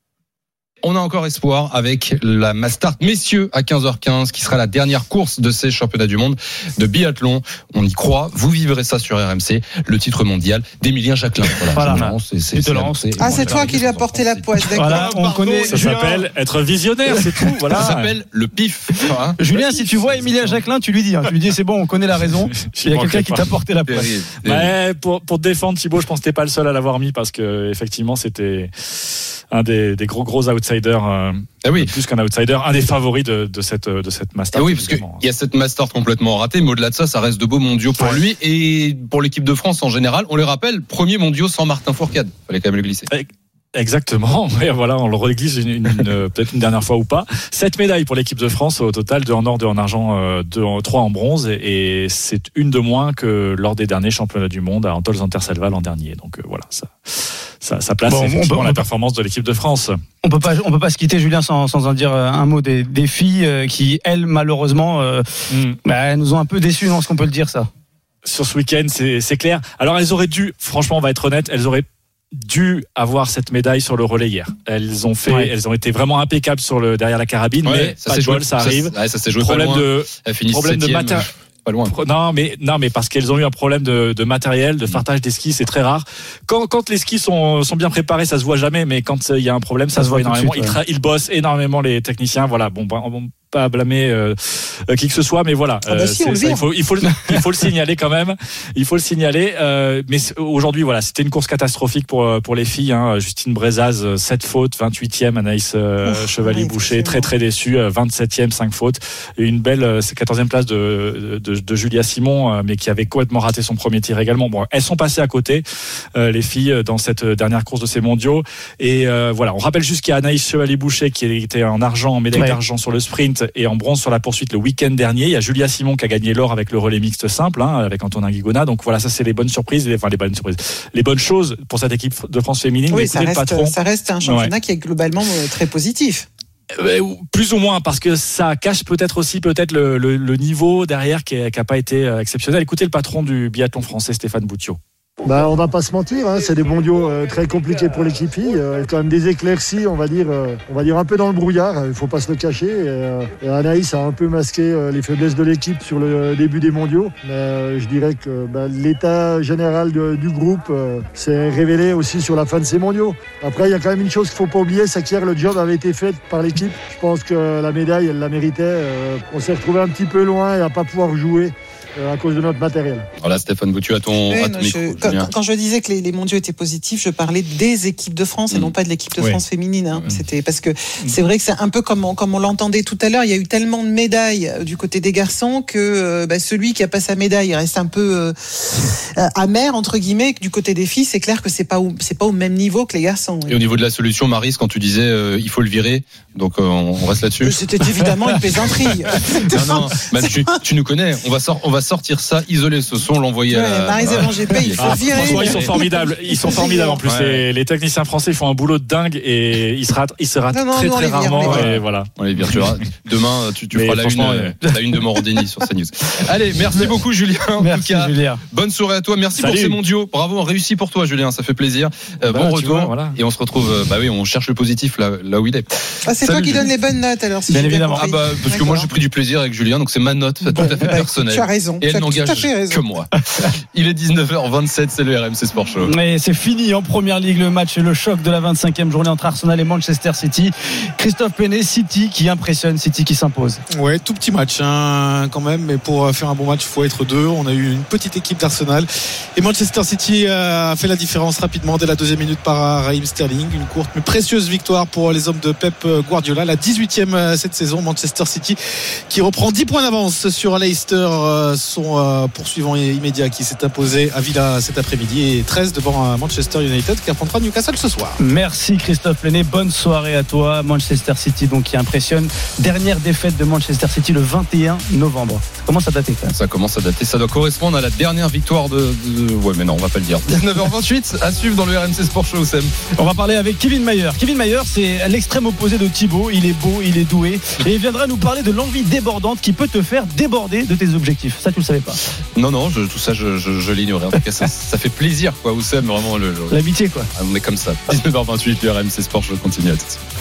On a encore espoir avec la Mastart messieurs à quinze heures quinze qui sera la dernière course de ces championnats du monde de biathlon. On y croit, vous vivrez ça sur R M C, le titre mondial d'Emilien Jacquelin. Voilà, voilà. C'est, c'est, c'est, c'est, ah, c'est toi qui lui as porté la poisse, d'accord. Voilà, on connaît. Ça s'appelle être visionnaire, c'est tout. Voilà. Ça s'appelle le pif. Hein. Julien, si tu vois Emilien Jacquelin, tu lui dis, hein, tu lui dis c'est bon, on connaît la raison. Il y a quelqu'un qui t'a porté la poisse. Ouais, pour pour défendre Thibaut, je pense que t'es pas le seul à l'avoir mis parce que effectivement c'était un des, des gros gros outsiders, euh, ah oui. plus qu'un outsider, un des favoris de, de cette de cette Mastart. Ah oui, parce qu'il y a cette Mastart complètement ratée, mais au-delà de ça, ça reste de beaux mondiaux pour ouais. lui et pour l'équipe de France en général. On les rappelle, premier mondiaux sans Martin Fourcade. Fallait quand même le glisser. Exactement. Et voilà, on le réglisse une, une, une, peut-être une dernière fois ou pas. Sept médailles pour l'équipe de France au total, deux en or, deux en argent, deux en, trois en bronze, et, et c'est une de moins que lors des derniers championnats du monde à Antolz-Unterselva l'an dernier. Donc euh, voilà, ça, ça, ça place bon, effectivement on peut, la performance de l'équipe de France. On peut pas, on peut pas se quitter, Julien, sans, sans en dire un mot des, des filles qui, elles, malheureusement, euh, mm. bah, nous ont un peu déçus, non, est-ce qu'on peut le dire ça? Sur ce week-end, c'est, c'est clair. Alors elles auraient dû, franchement, on va être honnête, elles auraient dû avoir cette médaille sur le relais hier. Elles ont fait, ouais. elles ont été vraiment impeccables sur le derrière la carabine, ouais, mais ça pas de bol, ça arrive. Ça, ouais, ça s'est joué problème pas loin. de problème de matériel. Pas loin. Non, mais non, mais parce qu'elles ont eu un problème de, de matériel, de fartage des skis, c'est très rare. Quand, quand les skis sont, sont bien préparés, ça se voit jamais, mais quand il y a un problème, ça, ça se voit énormément. Suite, ouais. ils, tra- ils bossent énormément les techniciens. Voilà, bon, bon pas à blâmer euh, qui que ce soit, mais voilà, ah bah si, c'est, ça, il faut, il faut, le, il faut le signaler quand même. Il faut le signaler. Euh, mais aujourd'hui, voilà, c'était une course catastrophique pour pour les filles. Hein. Justine Brezaz, sept fautes, vingt-huitième. Anaïs euh, Chevalier-Boucher, très très déçue, vingt-septième, cinq fautes. Et une belle, c'est quatorzième place de, de de Julia Simon, mais qui avait complètement raté son premier tir également. Bon, elles sont passées à côté, euh, les filles, dans cette dernière course de ces mondiaux. Et euh, voilà, on rappelle juste qu'il y a Anaïs Chevalier-Boucher qui était en argent, en médaille ouais. d'argent sur le sprint et en bronze sur la poursuite le week-end dernier. Il y a Julia Simon qui a gagné l'or avec le relais mixte simple, hein, avec Antonin Guigona. Donc voilà, ça c'est les bonnes surprises, les, enfin les bonnes surprises, les bonnes choses pour cette équipe de France féminine. Oui, mais ça reste, le patron, ça reste un championnat ouais. qui est globalement très positif. Plus ou moins, parce que ça cache peut-être aussi peut-être le, le, le niveau derrière qui n'a pas été exceptionnel. Écoutez le patron du biathlon français, Stéphane Boutiot. Bah, on va pas se mentir, hein, c'est des mondiaux euh, très compliqués pour l'équipe fille. Euh, quand même des éclaircies, on va dire, euh, on va dire un peu dans le brouillard. Il faut pas se le cacher. Et, euh, et Anaïs a un peu masqué euh, les faiblesses de l'équipe sur le début des mondiaux. Mais euh, je dirais que bah, l'état général de, du groupe euh, s'est révélé aussi sur la fin de ces mondiaux. Après, il y a quand même une chose qu'il faut pas oublier, c'est qu'hier le job avait été fait par l'équipe. Je pense que la médaille, elle la méritait. Euh, on s'est retrouvé un petit peu loin et à pas pouvoir jouer à cause de notre matériel. Voilà, Stéphane Boutiot à ton, oui, à ton non, micro. Je, quand, quand je disais que les, les mondiaux étaient positifs, je parlais des équipes de France mmh. et non pas de l'équipe de oui. France féminine. Hein. Mmh. C'était parce que mmh. c'est vrai que c'est un peu comme on, comme on l'entendait tout à l'heure. Il y a eu tellement de médailles du côté des garçons que euh, bah, celui qui a pas sa médaille il reste un peu euh, amer entre guillemets. Du côté des filles, c'est clair que c'est pas au, c'est pas au même niveau que les garçons. Et oui. au niveau de la solution, Maryse, quand tu disais euh, il faut le virer, donc euh, on reste là-dessus. C'était évidemment une plaisanterie. non, non, bah, tu, tu nous connais. On va, sort, on va sortir ça. Isoler ce son, l'envoyer ouais, à la... Maryse et G P, il faut ah, virer. Franchement, ils sont formidables. Ils sont formidables en plus. Ouais. Les, les techniciens français font un boulot de dingue et ils se ratent, ils se ratent non, non, très très rarement. Vire, et voilà. On les vire. Tu Demain, tu, tu feras la une, euh, la une de Morandini sur CNews. Allez, merci beaucoup, Julien. En merci, tout cas, Julien. Bonne soirée à toi. Merci Salut. Pour ces mondiaux. Bravo, réussi pour toi, Julien. Ça fait plaisir. Euh, bah, bon retour. Vois, voilà. Et on se retrouve. Euh, bah oui, on cherche le positif là, là où il est. Ah, c'est Salut, toi qui donne les bonnes notes alors. Si bien évidemment. Ah bah parce que moi j'ai pris du plaisir avec Julien, donc c'est ma note, tout à fait personnelle. Tu as raison. raison. Et tu elle as tout n'engage à fait raison. que moi. Il est dix-neuf heures vingt-sept, c'est le R M C Sport Show. Mais c'est fini en première ligue, le match et le choc de la vingt-cinquième journée entre Arsenal et Manchester City. Christophe Payet, City qui impressionne, City qui s'impose. Ouais, tout petit match hein, quand même, mais pour faire un bon match, il faut être deux. On a eu une petite équipe d'Arsenal et Manchester City a fait la différence rapidement dès la deuxième minute par Raheem Sterling. Une courte mais précieuse victoire pour les hommes de Pep Guardiola, la dix-huitième cette saison. Manchester City qui reprend dix points d'avance sur Leicester, son poursuivant immédiat qui s'est imposé à Villa cet après-midi, et treize devant Manchester United qui affrontera Newcastle ce soir. Merci Christophe Payet, bonne soirée à toi. Manchester City donc qui impressionne. Dernière défaite de Manchester City le vingt et un novembre. Ça commence à dater quand même. Ça commence à dater, ça doit correspondre à la dernière victoire de, de... Ouais mais non, on va pas le dire. dix-neuf heures vingt-huit à suivre dans le R M C Sport Show, Sam. On va parler avec Kevin Mayer. Kevin Mayer, c'est l'extrême opposé de Thibaut. Il est beau, il est doué et il viendra nous parler de l'envie débordante qui peut te faire déborder de tes objectifs. Ça, tu le savais pas? Non, non, je, tout ça, je, je, je l'ignorais. En tout cas, ça, ça fait plaisir, quoi. Oussem, vraiment le, le... l'amitié, quoi. On est comme ça. dix-neuf heures vingt-huit, le R M C Sport Show continue à tout de suite.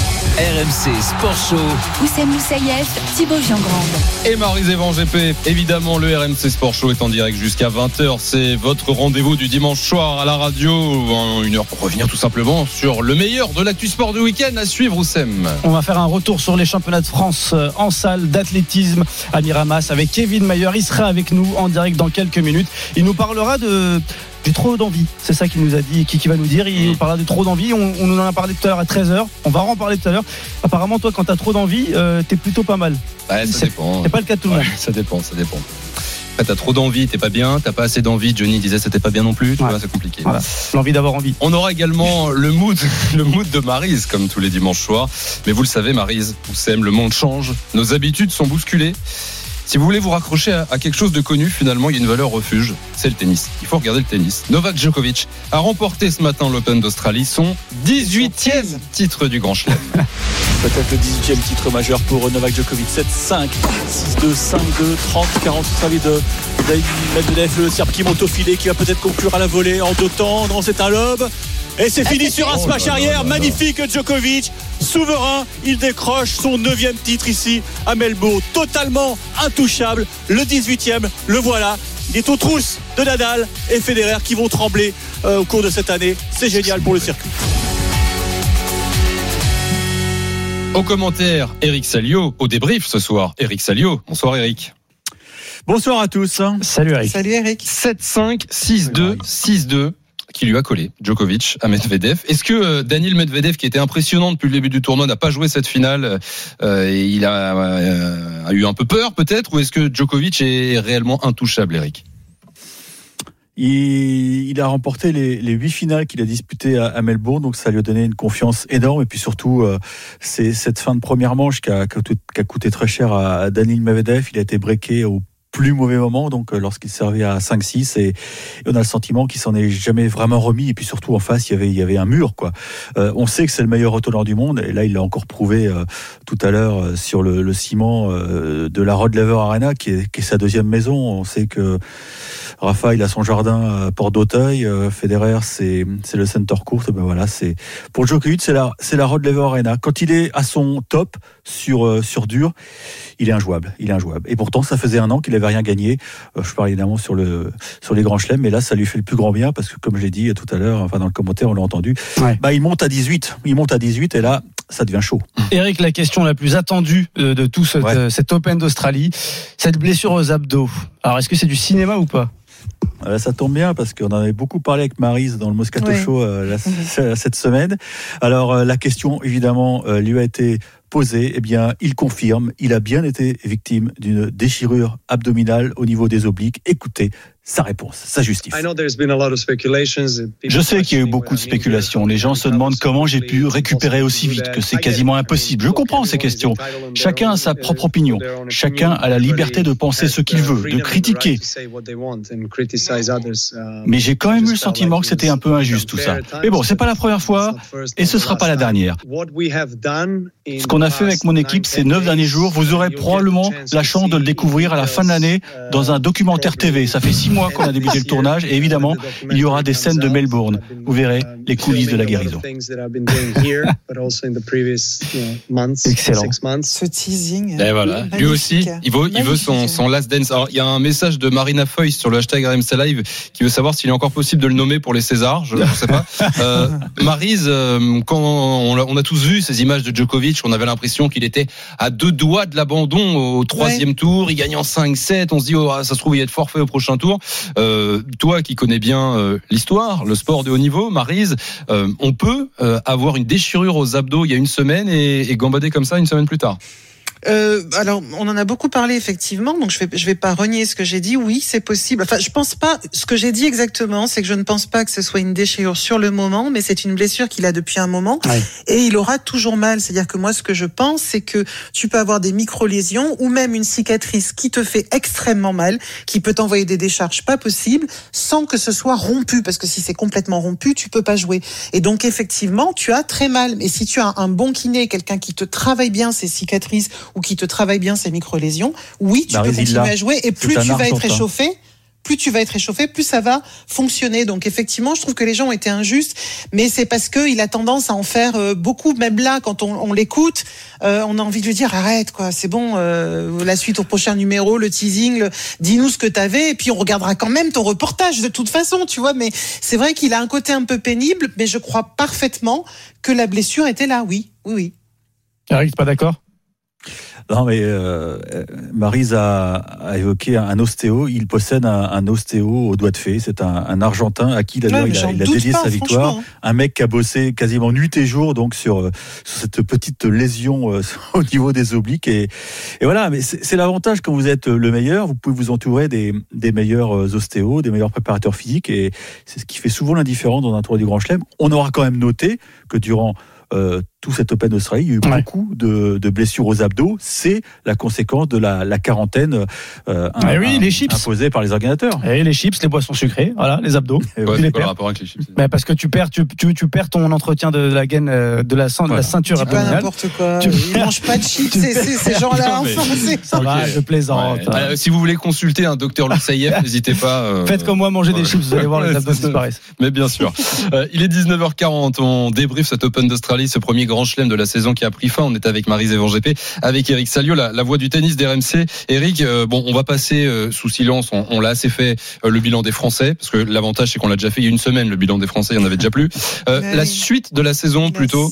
R M C Sport Show. Oussem Moussaïef, Thibaut Giangrande. Et Maryse Evan G P. Évidemment, le R M C Sport Show est en direct jusqu'à vingt heures. C'est votre rendez-vous du dimanche soir à la radio. Une heure pour revenir tout simplement sur le meilleur de l'actu sport du week-end à suivre, Oussem. On va faire un retour sur les championnats de France en salle d'athlétisme à Miramas avec Kevin Mayer. Il sera avec nous en direct dans quelques minutes. Il nous parlera de... du trop d'envie, c'est ça qu'il nous a dit, qui, qui va nous dire. Il nous parlera de trop d'envie. On, on nous en a parlé tout à l'heure à treize heures. On va en parler tout à l'heure. Apparemment, toi, quand t'as trop d'envie, euh, t'es plutôt pas mal. Ouais, ça c'est, dépend. C'est pas le cas de tout le ouais, monde. Ça dépend, ça dépend. Quand t'as trop d'envie, t'es pas bien. T'as pas assez d'envie. Johnny disait c'était pas bien non plus. Tu ouais. vois, c'est compliqué. Voilà. L'envie d'avoir envie. On aura également le mood, le mood de Maryse, comme tous les dimanches soirs. Mais vous le savez, Maryse, Oussem, le monde change. Nos habitudes sont bousculées. Si vous voulez vous raccrocher à, à quelque chose de connu, finalement, il y a une valeur refuge, c'est le tennis. Il faut regarder le tennis. Novak Djokovic a remporté ce matin l'Open d'Australie, son dix-huitième titre du Grand Chelem. Peut-être le dix-huitième titre majeur pour Novak Djokovic. sept cinq, six deux, cinq deux, trente, quarante sous service de Daniil Medvedev, le Serbe qui monte au filet, qui va peut-être conclure à la volée en deux temps. Non, c'est un lob. Et c'est fini sur un smash arrière, magnifique Djokovic, souverain, il décroche son neuvième titre ici à Melbourne, totalement intouchable, le dix-huitième, le voilà, il est aux trousses de Nadal et Federer qui vont trembler euh, au cours de cette année, c'est génial pour le circuit. Au commentaire, Eric Salio, au débrief ce soir, Eric Salio, bonsoir Eric. Bonsoir à tous. Salut Eric. Salut Eric. sept cinq, six deux, six deux. Qui lui a collé, Djokovic à Medvedev. Est-ce que euh, Daniil Medvedev, qui était impressionnant depuis le début du tournoi, n'a pas joué cette finale euh, et il a, euh, a eu un peu peur peut-être, ou est-ce que Djokovic est réellement intouchable, Eric? Il, il a remporté les, les huit finales qu'il a disputées à, à Melbourne, donc ça lui a donné une confiance énorme. Et puis surtout, euh, c'est cette fin de première manche qui a, qui a, qui a coûté très cher à, à Daniil Medvedev. Il a été breaké au plus mauvais moment, donc euh, lorsqu'il servait à cinq six, et, et on a le sentiment qu'il s'en est jamais vraiment remis. Et puis surtout en face, il y avait il y avait un mur, quoi. Euh, on sait que c'est le meilleur retourneur du monde, et là il l'a encore prouvé euh, tout à l'heure euh, sur le, le ciment euh, de la Rod Laver Arena, qui est, qui est sa deuxième maison. On sait que Rafa, il a son jardin à Port d'Auteuil, euh, Federer, c'est c'est le center court. Ben voilà, c'est pour Djokovic, c'est la c'est la Rod Laver Arena. Quand il est à son top sur euh, sur dur, il est injouable, il est injouable. Et pourtant, ça faisait un an qu'il avait rien gagné. Euh, je parle évidemment sur le sur les grands chelems, mais là, ça lui fait le plus grand bien parce que, comme j'ai dit tout à l'heure, enfin dans le commentaire, on l'a entendu. Ouais. Bah, il monte à dix-huit, il monte à dix-huit, et là, ça devient chaud. Eric, la question la plus attendue de, de tout cette, ouais. cet Open d'Australie, cette blessure aux abdos. Alors, est-ce que c'est du cinéma ou pas? Là, ça tombe bien parce qu'on en avait beaucoup parlé avec Maryse dans le Moscato ouais. Show euh, la, cette semaine. Alors, euh, la question, évidemment, euh, lui a été posée. Eh bien, il confirme, il a bien été victime d'une déchirure abdominale au niveau des obliques. Écoutez sa réponse, sa justification. Je sais qu'il y a eu beaucoup de spéculations. Les gens se demandent comment j'ai pu récupérer aussi vite, que c'est quasiment impossible. Je comprends ces questions. Chacun a sa propre opinion. Chacun a la liberté de penser ce qu'il veut, de critiquer. Mais j'ai quand même eu le sentiment que c'était un peu injuste tout ça. Mais bon, c'est pas la première fois et ce sera pas la dernière. Ce qu'on qu'on a fait avec mon équipe ces neuf derniers jours, vous aurez probablement la chance de le découvrir à la fin de l'année dans un documentaire T V. Ça fait six mois qu'on a débuté le tournage et évidemment, il y aura des scènes de Melbourne. Vous verrez les coulisses de la guérison. Excellent. Ce teasing. Et voilà. Lui aussi, il veut, il veut son, son last dance. Alors, il y a un message de Marina Foy sur le hashtag R M C Live qui veut savoir s'il est encore possible de le nommer pour les Césars. Je ne sais pas. Euh, Maryse, euh, quand on a, on a tous vu ces images de Djokovic, on avait l'impression qu'il était à deux doigts de l'abandon au troisième ouais. tour. Il gagne en cinq sept. On se dit, oh, ça se trouve, il va être forfait au prochain tour. Euh, toi qui connais bien euh, l'histoire, le sport de haut niveau, Maryse, euh, on peut euh, avoir une déchirure aux abdos il y a une semaine et, et gambader comme ça une semaine plus tard. Euh, alors, on en a beaucoup parlé effectivement, donc je vais je vais pas renier ce que j'ai dit. Oui, c'est possible. Enfin, je pense pas. Ce que j'ai dit exactement, c'est que je ne pense pas que ce soit une déchirure sur le moment, mais c'est une blessure qu'il a depuis un moment, ouais. et il aura toujours mal. C'est-à-dire que moi, ce que je pense, c'est que tu peux avoir des micro-lésions ou même une cicatrice qui te fait extrêmement mal, qui peut t'envoyer des décharges pas possibles, sans que ce soit rompu, parce que si c'est complètement rompu, tu peux pas jouer. Et donc effectivement, tu as très mal. Mais si tu as un bon kiné, quelqu'un qui te travaille bien ces cicatrices ou qui te travaille bien ces micro-lésions, oui, tu Maryse peux continuer à jouer et plus tu vas être réchauffé, plus tu vas être réchauffé, plus ça va fonctionner. Donc effectivement, je trouve que les gens ont été injustes, mais c'est parce que il a tendance à en faire beaucoup. Même là, quand on, on l'écoute, euh, on a envie de lui dire arrête, quoi, c'est bon. Euh, la suite au prochain numéro, le teasing, le, dis-nous ce que t'avais, et puis on regardera quand même ton reportage de toute façon, tu vois. Mais c'est vrai qu'il a un côté un peu pénible, mais je crois parfaitement que la blessure était là. Oui, oui, oui. Eric, pas d'accord? Non, mais euh, Maryse a, a évoqué un ostéo. Il possède un, un ostéo au doigt de fée. C'est un, un Argentin à qui d'ailleurs ouais, il a, il a dédié pas, sa victoire. Un mec qui a bossé quasiment nuit et jour donc sur, sur cette petite lésion euh, au niveau des obliques. Et, et voilà, mais c'est, c'est l'avantage quand vous êtes le meilleur. Vous pouvez vous entourer des, des meilleurs ostéos, des meilleurs préparateurs physiques. Et c'est ce qui fait souvent la différence dans un tournoi du Grand Chelem. On aura quand même noté que durant Euh, tout cet Open d'Australie, il y a eu ouais. beaucoup de, de blessures aux abdos. C'est la conséquence de la, la quarantaine euh, un, ah oui, un, les chips. imposée par les organisateurs. Et les chips, les boissons sucrées, voilà, les abdos. Ouais, tu c'est les pas perds. le rapport avec les chips. Mais parce que tu perds, tu, tu, tu perds ton entretien de la gaine, de la, de la ceinture abdominale. Pas n'importe quoi. Tu... Ils mangent pas de chips, c'est, c'est, ces gens-là. Mais... Enfin, c'est... Ça va, okay. Je plaisante. Ouais. Euh, si vous voulez consulter un docteur Loussaïef, n'hésitez pas. Euh... Faites comme moi, manger des chips, vous allez voir les abdos disparaissent. Mais bien sûr. Euh, il est dix-neuf heures quarante. On débriefe cet Open d'Australie, ce premier grand chelem de la saison qui a pris fin. On est avec Maryse Evan G P, avec Eric Salio, la, la voix du tennis d'R M C. Eric, euh, bon, on va passer euh, sous silence. On, on l'a assez fait euh, le bilan des Français, parce que l'avantage c'est qu'on l'a déjà fait il y a une semaine. Le bilan des Français, il y en avait déjà plus. Euh, oui. La suite de la saison, plutôt.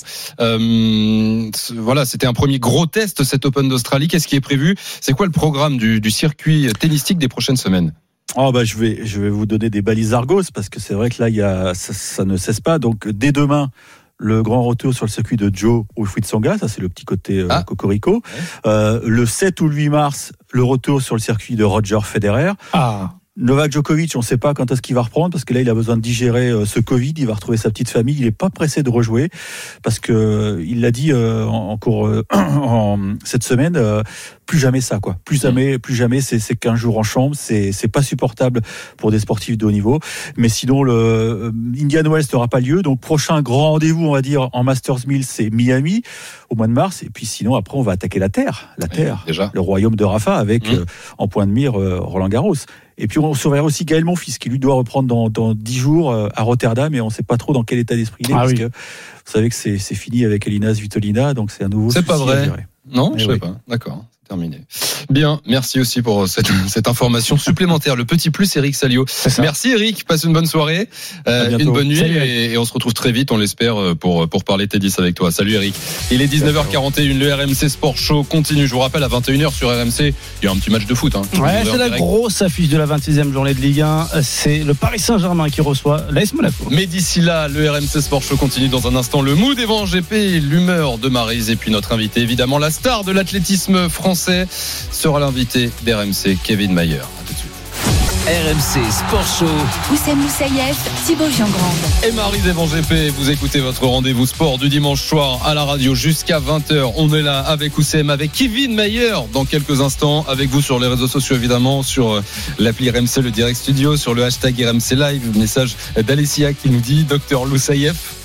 Euh, voilà, c'était un premier gros test cet Open d'Australie. Qu'est-ce qui est prévu? C'est quoi le programme du, du circuit tennistique des prochaines semaines? Oh bah je vais je vais vous donner des balises Argos parce que c'est vrai que là il y a ça, ça ne cesse pas. Donc dès demain, le grand retour sur le circuit de Joe Wilfried Tsonga, ça c'est le petit côté euh, ah. cocorico. Ouais. Euh, le sept ou le huit mars, le retour sur le circuit de Roger Federer. Ah. Novak Djokovic, on ne sait pas quand est-ce qu'il va reprendre parce que là il a besoin de digérer euh, ce Covid, il va retrouver sa petite famille, il n'est pas pressé de rejouer parce que euh, il l'a dit euh, en cours euh, en, cette semaine, euh, plus jamais ça quoi, plus jamais, plus jamais c'est, c'est quinze jours en chambre, c'est c'est pas supportable pour des sportifs de haut niveau. Mais sinon le euh, Indian Wells n'aura pas lieu, donc prochain grand rendez-vous on va dire en Masters mille c'est Miami au mois de mars et puis sinon après on va attaquer la terre, la terre, ouais, déjà. Le royaume de Rafa avec mmh. euh, en point de mire euh, Roland Garros. Et puis on surveillera aussi Gaël Monfils qui lui doit reprendre dans dans dix jours euh, à Rotterdam et on ne sait pas trop dans quel état d'esprit il est ah parce oui. que vous savez que c'est c'est fini avec Elina Svitolina donc c'est un nouveau c'est souci pas vrai à gérer. Non, mais je oui. sais pas. D'accord. Terminé. Bien, merci aussi pour cette, cette information supplémentaire. Le petit plus, Eric Salio. Merci Eric, passe une bonne soirée, euh, une bonne nuit et, et on se retrouve très vite, on l'espère, pour, pour parler tennis avec toi. Salut Eric. Il est dix-neuf heures quarante et un, le R M C Sport Show continue. Je vous rappelle, à vingt et une heures sur R M C, il y a un petit match de foot. Hein, ouais, c'est la grosse affiche de la vingt-sixième journée de Ligue un. C'est le Paris Saint-Germain qui reçoit l'A S Monaco. Mais d'ici là, le R M C Sport Show continue dans un instant. Le mood Evan G P, l'humeur de Maryse et puis notre invité, évidemment, la star de l'athlétisme français, sera l'invité d'R M C, Kevin Mayer. À tout de suite. R M C Sport Show. Oussem Moussaïef, Thibaut Giangrande. Et Maryse Evan G P, vous écoutez votre rendez-vous sport du dimanche soir à la radio jusqu'à vingt heures. On est là avec Oussem, avec Kevin Mayer dans quelques instants, avec vous sur les réseaux sociaux évidemment, sur l'appli R M C, le Direct Studio, sur le hashtag R M C Live. Le message d'Alessia qui nous dit Docteur Loussaïef.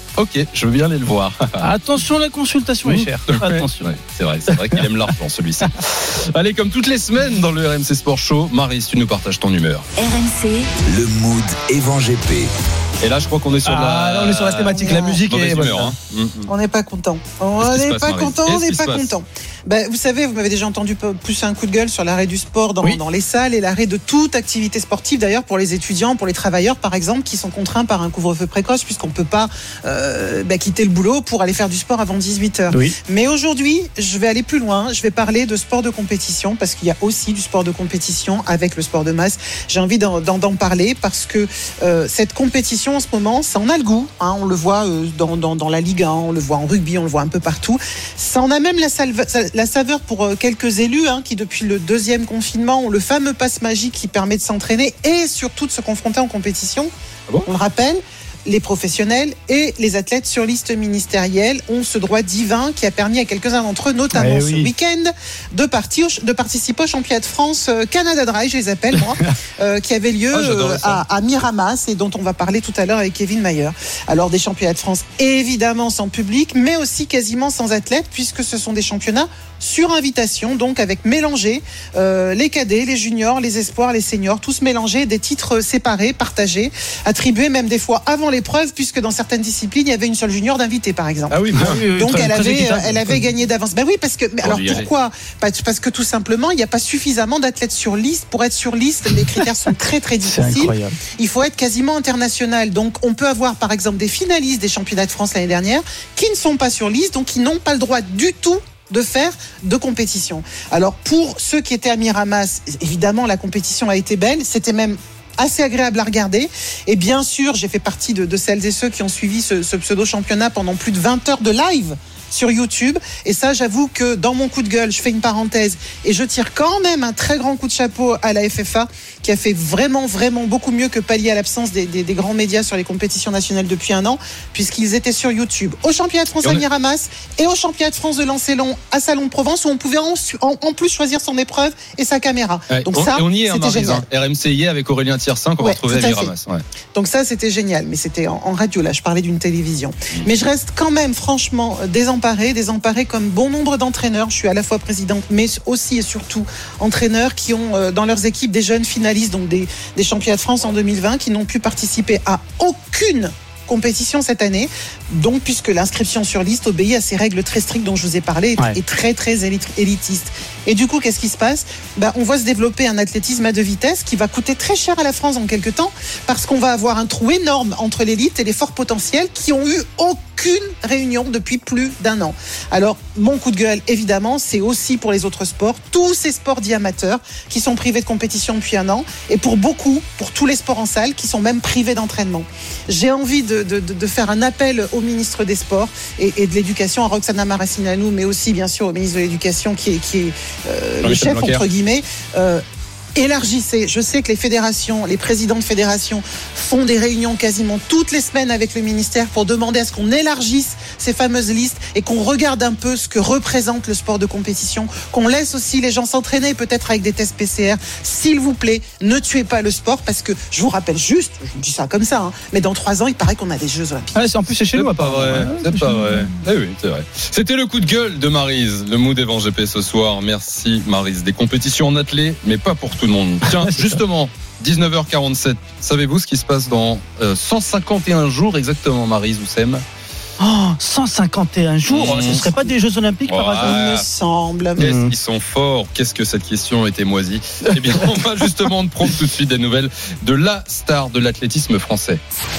Ok, je veux bien aller le voir. Attention, la consultation est chère. Attention. Ouais, c'est vrai, c'est vrai qu'il aime l'argent celui-ci. Allez, comme toutes les semaines dans le R M C Sport Show, Maryse, tu nous partages ton humeur. R M C. Le mood Evan G P. Et là, je crois qu'on est sur ah, la. Là, on est sur la thématique, la musique et humeur. Hein. Mmh. On n'est pas content. On n'est pas content. On n'est pas content. Ben, vous savez, vous m'avez déjà entendu pousser un coup de gueule sur l'arrêt du sport dans, oui. dans les salles et l'arrêt de toute activité sportive, d'ailleurs pour les étudiants, pour les travailleurs par exemple, qui sont contraints par un couvre-feu précoce puisqu'on ne peut pas euh, ben, quitter le boulot pour aller faire du sport avant dix-huit heures. Oui. Mais aujourd'hui, je vais aller plus loin, je vais parler de sport de compétition parce qu'il y a aussi du sport de compétition avec le sport de masse. J'ai envie d'en, d'en, d'en parler parce que euh, cette compétition en ce moment, ça en a le goût, hein, on le voit euh, dans, dans, dans la Ligue un, on le voit en rugby, on le voit un peu partout. Ça en a même la salve, la saveur pour quelques élus hein, qui depuis le deuxième confinement ont le fameux pass magique qui permet de s'entraîner et surtout de se confronter en compétition. Ah bon ? On le rappelle, les professionnels et les athlètes sur liste ministérielle ont ce droit divin qui a permis à quelques-uns d'entre eux, notamment eh oui. ce week-end, de, partir, de participer au championnat de France euh, Canada Dry, je les appelle moi, euh, qui avait lieu euh, à, à Miramas et dont on va parler tout à l'heure avec Kevin Mayer. Alors des championnats de France évidemment sans public, mais aussi quasiment sans athlètes puisque ce sont des championnats sur invitation, donc avec mélangés euh, les cadets, les juniors, les espoirs, les seniors, tous mélangés, des titres séparés, partagés, attribués même des fois avant l'épreuve, puisque dans certaines disciplines, il y avait une seule junior d'invité, par exemple. Ah oui, bah oui, donc très, elle, très avait, elle avait gagné d'avance. Ben oui, parce que. Mais alors pourquoi ? Parce que tout simplement, il n'y a pas suffisamment d'athlètes sur liste. Pour être sur liste, les critères sont très très difficiles. Il faut être quasiment international. Donc on peut avoir par exemple des finalistes des championnats de France l'année dernière qui ne sont pas sur liste, donc qui n'ont pas le droit du tout de faire de compétition. Alors pour ceux qui étaient à Miramas, évidemment la compétition a été belle, c'était même assez agréable à regarder et bien sûr j'ai fait partie de, de celles et ceux qui ont suivi ce, ce pseudo-championnat pendant plus de vingt heures de live sur YouTube et ça j'avoue que dans mon coup de gueule je fais une parenthèse et je tire quand même un très grand coup de chapeau à la F F A qui a fait vraiment vraiment beaucoup mieux que pallier à l'absence des, des, des grands médias sur les compétitions nationales depuis un an puisqu'ils étaient sur YouTube au championnat de France à Miramas et au championnat de France de Lancelon à Salon de Provence où on pouvait en, en, en plus choisir son épreuve et sa caméra. Ouais, donc on, ça on y est, c'était hein, génial. R M C y est avec Aurélien Tiersin qu'on ouais, va retrouver à Miramas. Ouais. Donc ça c'était génial mais c'était en, en radio là je parlais d'une télévision. Mmh. Mais je reste quand même franchement désemparée désemparés comme bon nombre d'entraîneurs. Je suis à la fois présidente, mais aussi et surtout entraîneurs qui ont euh, dans leurs équipes des jeunes finalistes, donc des, des championnats de France en deux mille vingt, qui n'ont pu participer à aucune compétition cette année, donc puisque l'inscription sur liste obéit à ces règles très strictes dont je vous ai parlé et ouais. très très élitiste. Et du coup, qu'est-ce qui se passe ? Ben, on voit se développer un athlétisme à deux vitesses qui va coûter très cher à la France en quelques temps parce qu'on va avoir un trou énorme entre l'élite et les forts potentiels qui ont eu aucune réunion depuis plus d'un an. Alors, mon coup de gueule, évidemment, c'est aussi pour les autres sports, tous ces sports dits amateurs qui sont privés de compétition depuis un an et pour beaucoup, pour tous les sports en salle qui sont même privés d'entraînement. J'ai envie de, de, de faire un appel au ministre des Sports et, et de l'Éducation, à Roxana Maracineanu, mais aussi bien sûr au ministre de l'Éducation qui est, qui est euh, le chef, entre guillemets. Euh, Élargissez. Je sais que les fédérations, les présidents de fédérations font des réunions quasiment toutes les semaines avec le ministère pour demander à ce qu'on élargisse ces fameuses listes et qu'on regarde un peu ce que représente le sport de compétition, qu'on laisse aussi les gens s'entraîner peut-être avec des tests P C R. S'il vous plaît, ne tuez pas le sport parce que je vous rappelle juste, je vous dis ça comme ça, hein, mais dans trois ans, il paraît qu'on a des Jeux Olympiques. Ah, c'est en plus c'est chez c'est nous, pas vrai. Ouais, c'est pas vrai. Eh oui, c'est vrai. C'était le coup de gueule de Maryse, le mood Evan G P ce soir. Merci Maryse. Des compétitions en athlée, mais pas pour tout le monde. Tiens, justement, dix-neuf heures quarante-sept, savez-vous ce qui se passe dans euh, cent cinquante et un jours exactement, Maryse Oussem ? Oh, cent cinquante et un jours, mmh. Ce ne serait pas des Jeux Olympiques ouais. par hasard, il me semble. Qu'est-ce qu'ils sont forts, qu'est-ce que cette question était moisie. Eh bien, on va justement prendre tout de suite des nouvelles de la star de l'athlétisme français.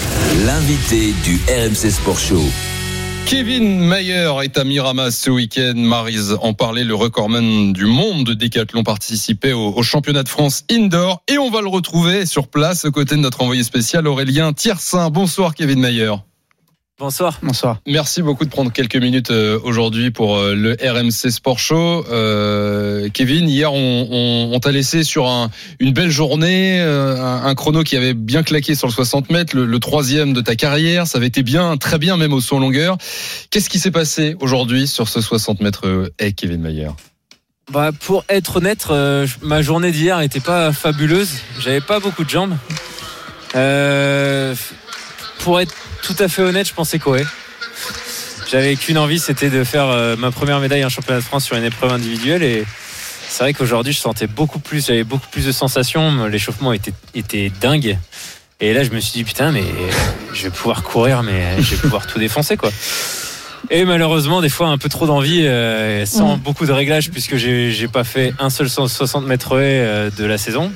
L'invité du R M C Sport Show. Kevin Mayer est à Miramas ce week-end. Maryse en parlait, le recordman du monde de décathlon participait au, au championnat de France indoor et on va le retrouver sur place aux côtés de notre envoyé spécial Aurélien Tiersin. Bonsoir Kevin Mayer. Bonsoir. Bonsoir. Merci beaucoup de prendre quelques minutes euh, aujourd'hui pour euh, le R M C Sport Show. Euh, Kevin, hier on, on, on t'a laissé sur un, une belle journée, euh, un, un chrono qui avait bien claqué sur le soixante mètres, le, le troisième de ta carrière. Ça avait été bien, très bien même au saut en longueur. Qu'est-ce qui s'est passé aujourd'hui sur ce soixante mètres euh, haie, Kevin Mayer ? Bah, pour être honnête, euh, ma journée d'hier n'était pas fabuleuse. J'avais pas beaucoup de jambes. Euh, pour être tout à fait honnête, je pensais qu'Oé. j'avais qu'une envie, c'était de faire euh, ma première médaille en championnat de France sur une épreuve individuelle. Et c'est vrai qu'aujourd'hui, je sentais beaucoup plus, j'avais beaucoup plus de sensations. L'échauffement était, était dingue. Et là, je me suis dit, putain, mais je vais pouvoir courir, mais je vais pouvoir tout défoncer, quoi. Et malheureusement, des fois, un peu trop d'envie, euh, sans mmh. beaucoup de réglages, puisque j'ai, j'ai pas fait un seul cent soixante mètres haies euh, de la saison.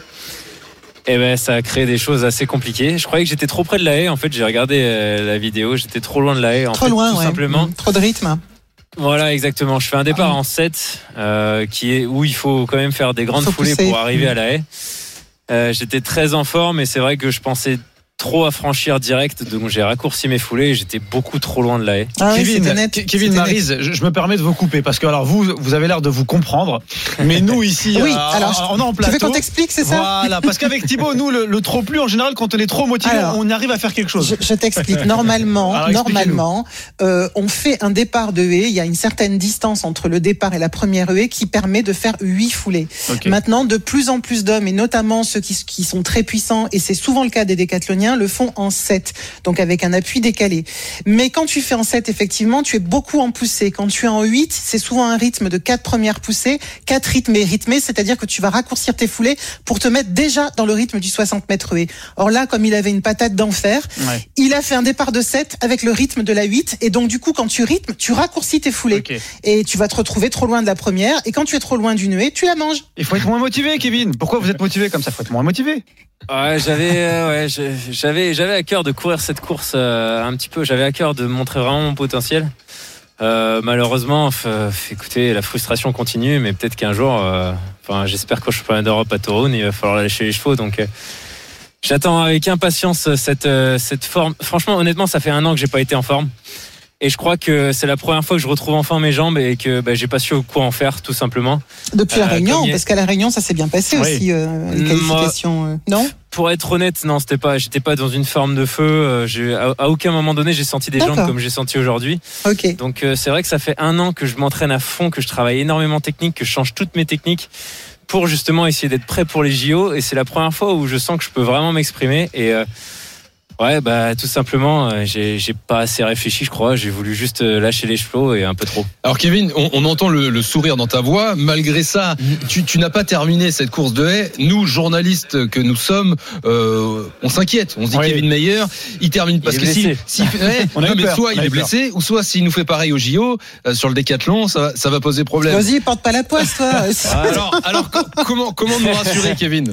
Et ben, ça a créé des choses assez compliquées. Je croyais que j'étais trop près de la haie. En fait, j'ai regardé euh, la vidéo, j'étais trop loin de la haie. En trop fait, loin, tout ouais. simplement. Mmh. Trop de rythme. Voilà, exactement. Je fais un départ ah. en sept, euh, qui est où il faut quand même faire des grandes foulées pousser. Pour arriver mmh. à la haie. Euh, j'étais très en forme, et c'est vrai que je pensais trop à franchir direct, donc j'ai raccourci mes foulées et j'étais beaucoup trop loin de la haie. Ah oui, Kevin, net, Kevin Maryse, je, je me permets de vous couper parce que alors vous, vous avez l'air de vous comprendre, mais nous ici, oui, euh, alors, on est en plateau. Tu veux qu'on t'explique, c'est ça? Voilà, parce qu'avec Thibaut, nous, le, le trop plus en général, quand on est trop motivé, alors, on arrive à faire quelque chose. Je, je t'explique. Normalement, alors, normalement, euh, on fait un départ de haie. Il y a une certaine distance entre le départ et la première haie qui permet de faire huit foulées. Okay. Maintenant, de plus en plus d'hommes, et notamment ceux qui, qui sont très puissants, et c'est souvent le cas des décathloniens, le font en sept, donc avec un appui décalé. Mais quand tu fais en sept, effectivement, tu es beaucoup en poussée. Quand tu es en huit, c'est souvent un rythme de quatre premières poussées, quatre rythmes rythmés, c'est-à-dire que tu vas raccourcir tes foulées pour te mettre déjà dans le rythme du soixante mètres haies. Or là, comme il avait une patate d'enfer, ouais. il a fait un départ de sept avec le rythme de la huit, et donc du coup, quand tu rythmes, tu raccourcis tes foulées. Okay. Et tu vas te retrouver trop loin de la première, et quand tu es trop loin d'une haie, tu la manges. Il faut être moins motivé, Kevin. Pourquoi vous êtes motivé comme ça? Il faut être moins motivé. Ouais, j'avais, euh, ouais, j'avais, j'avais à cœur de courir cette course euh, un petit peu. J'avais à cœur de montrer vraiment mon potentiel. Euh, malheureusement, f- écoutez, la frustration continue, mais peut-être qu'un jour, euh, enfin, j'espère qu'au championnat d'Europe à Toruń, il va falloir lâcher les chevaux. Donc, euh, j'attends avec impatience cette euh, cette forme. Franchement, honnêtement, ça fait un an que j'ai pas été en forme. Et je crois que c'est la première fois que je retrouve enfin mes jambes et que bah, j'ai pas su quoi en faire, tout simplement. Depuis la euh, Réunion, a... parce qu'à la Réunion, ça s'est bien passé oui. aussi, euh, les qualifications. Moi, euh, non pour être honnête, non, c'était pas, j'étais pas dans une forme de feu. Euh, j'ai, à, à aucun moment donné, j'ai senti des D'accord. jambes comme j'ai senti aujourd'hui. Okay. Donc euh, c'est vrai que ça fait un an que je m'entraîne à fond, que je travaille énormément technique, que je change toutes mes techniques pour justement essayer d'être prêt pour les J O. Et c'est la première fois où je sens que je peux vraiment m'exprimer. Et euh, ouais, bah tout simplement, euh, j'ai, j'ai pas assez réfléchi, je crois. J'ai voulu juste lâcher les chevaux et un peu trop. Alors Kevin, on, on entend le, le sourire dans ta voix. Malgré ça, tu, tu n'as pas terminé cette course de haie. Nous, journalistes que nous sommes, euh, on s'inquiète. On se dit oui. Kevin Mayer, il termine parce il que si, si ouais, on a non, mais peur. soit il est blessé, ou soit s'il nous fait pareil au J O euh, sur le décathlon, ça, ça va poser problème. Vas-y, porte pas la poisse, toi. alors, alors comment, comment nous rassurer, Kevin?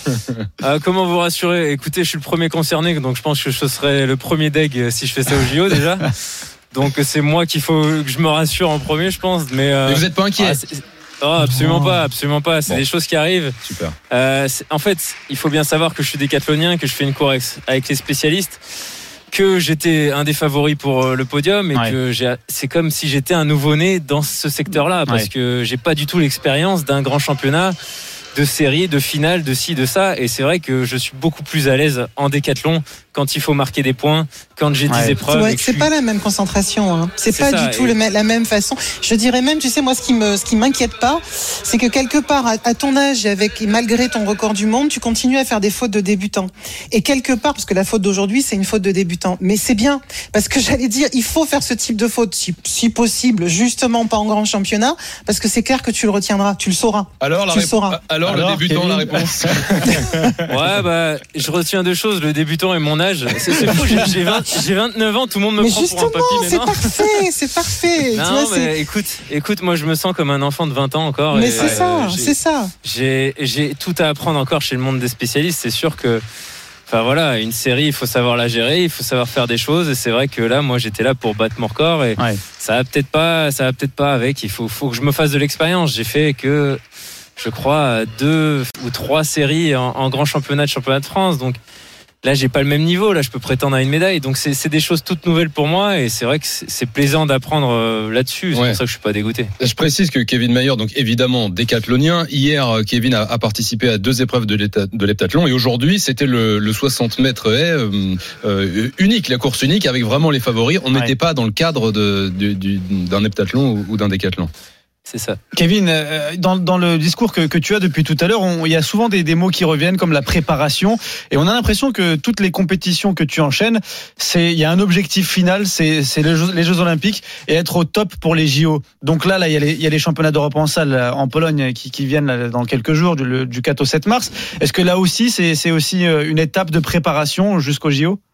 euh, Comment vous rassurer? Écoutez, je suis le premier concerné, donc je pense que je serai le premier deg si je fais ça au J O déjà. Donc c'est moi qu'il faut que je me rassure en premier, je pense. Mais, euh, mais vous n'êtes pas inquiet? Ah, oh, absolument pas, absolument pas. C'est bon. Des choses qui arrivent. Super. Euh, en fait, il faut bien savoir que je suis décathlonien, que je fais une course avec les spécialistes, que j'étais un des favoris pour le podium et ouais. que j'ai, c'est comme si j'étais un nouveau-né dans ce secteur-là parce ouais. que j'ai pas du tout l'expérience d'un grand championnat, de série, de finale, de ci, de ça. Et c'est vrai que je suis beaucoup plus à l'aise en décathlon quand il faut marquer des points, quand j'ai ouais. des épreuves. Ouais, c'est suis... pas la même concentration. Hein. C'est, c'est pas ça, du tout et... le, la même façon. Je dirais même, tu sais, moi, ce qui me, ce qui m'inquiète pas, c'est que quelque part, à, à ton âge, et avec et malgré ton record du monde, tu continues à faire des fautes de débutant. Et quelque part, parce que la faute d'aujourd'hui, c'est une faute de débutant. Mais c'est bien, parce que j'allais dire, il faut faire ce type de faute, si, si possible, justement pas en grand championnat, parce que c'est clair que tu le retiendras, tu le sauras. Alors, la tu rép... le sauras. Alors, Alors le débutant, Kevin. La réponse. Ouais, bah, je retiens deux choses, le débutant et mon âge. C'est, c'est fou, j'ai, j'ai, vingt, j'ai vingt-neuf ans, tout le monde me mais prend pour un papy. Mais c'est parfait, c'est parfait. Non, tu vois, mais c'est... écoute, écoute, moi je me sens comme un enfant de vingt ans encore. Mais et, c'est euh, ça, j'ai, c'est ça. J'ai, j'ai tout à apprendre encore chez le monde des spécialistes. C'est sûr que, enfin voilà, une série, il faut savoir la gérer, il faut savoir faire des choses. Et c'est vrai que là, moi, j'étais là pour battre mon record et ouais. ça va peut-être pas, ça va peut-être pas avec. Il faut, faut que je me fasse de l'expérience. J'ai fait que, je crois, deux ou trois séries en, en grand championnat de championnat de France. Donc là, j'ai pas le même niveau. Là, je peux prétendre à une médaille. Donc c'est, c'est des choses toutes nouvelles pour moi et c'est vrai que c'est, c'est plaisant d'apprendre euh, là-dessus. C'est ouais. pour ça que je suis pas dégoûté. Je précise que Kevin Mayer, donc évidemment décathlonien. Hier, Kevin a, a participé à deux épreuves de, de l'heptathlon et aujourd'hui, c'était le, le soixante mètres haies euh, euh, unique, la course unique avec vraiment les favoris. On n'était ouais. pas dans le cadre de, de, de, d'un heptathlon ou, ou d'un décathlon. C'est ça. Kevin, dans, dans le discours que, que tu as depuis tout à l'heure, on, il y a souvent des, des mots qui reviennent comme la préparation, et on a l'impression que toutes les compétitions que tu enchaînes, c'est, il y a un objectif final, c'est, c'est les, Jeux, les Jeux Olympiques et être au top pour les J O. Donc là, là, il y a les, il y a les championnats d'Europe en salle en Pologne qui, qui viennent là, dans quelques jours, du, du quatre au sept mars. Est-ce que là aussi, c'est, c'est aussi une étape de préparation jusqu'aux J O?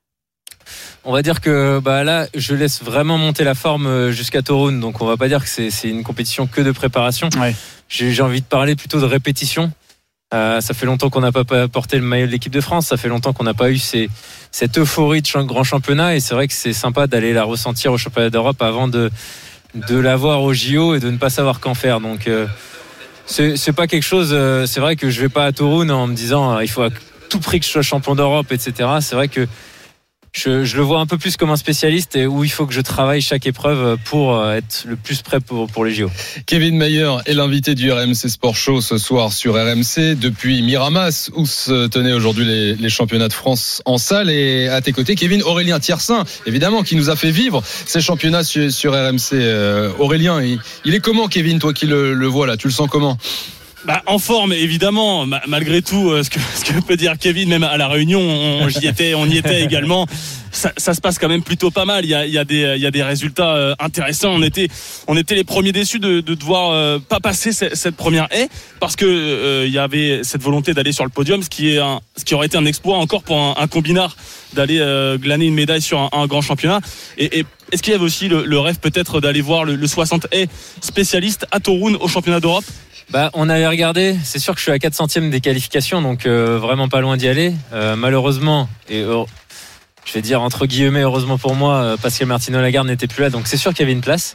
On va dire que bah là, je laisse vraiment monter la forme jusqu'à Toruń, donc on va pas dire que c'est, c'est une compétition que de préparation. Ouais. J'ai, j'ai envie de parler plutôt de répétition. Euh, ça fait longtemps qu'on n'a pas porté le maillot de l'équipe de France, ça fait longtemps qu'on n'a pas eu ces, cette euphorie de grand championnat, et c'est vrai que c'est sympa d'aller la ressentir au championnat d'Europe avant de, de l'avoir au J O et de ne pas savoir qu'en faire. Donc euh, c'est, c'est pas quelque chose, euh, c'est vrai que je vais pas à Toruń en me disant euh, il faut à tout prix que je sois champion d'Europe, et cetera. C'est vrai que Je, je le vois un peu plus comme un spécialiste et où il faut que je travaille chaque épreuve pour être le plus prêt pour, pour les J O. Kevin Mayer est l'invité du R M C Sport Show ce soir sur R M C depuis Miramas où se tenaient aujourd'hui les, les championnats de France en salle, et à tes côtés Kevin, Aurélien Thiersin évidemment qui nous a fait vivre ces championnats sur, sur R M C. Euh, Aurélien, il, il est comment Kevin, toi qui le, le vois là, tu le sens comment? Bah, en forme évidemment, malgré tout, ce que, ce que peut dire Kevin, même à la Réunion, on, j'y étais, on y était également. Ça, ça se passe quand même plutôt pas mal. Il y a, il y a des, il y a des résultats intéressants. On était, on était les premiers déçus de, de devoir euh, pas passer cette, cette première haie parce que euh, il y avait cette volonté d'aller sur le podium, ce qui est un, ce qui aurait été un exploit encore pour un, un combinard d'aller euh, glaner une médaille sur un, un grand championnat. Et, et est-ce qu'il y avait aussi le, le rêve peut-être d'aller voir le, le soixante haies spécialiste à Toruń au championnat d'Europe? Bah, on avait regardé. C'est sûr que je suis à quatre centièmes des qualifications, donc euh, vraiment pas loin d'y aller. Euh, malheureusement, et euh, je vais dire entre guillemets heureusement pour moi, euh, Pascal Martino-Lagarde n'était plus là, donc c'est sûr qu'il y avait une place.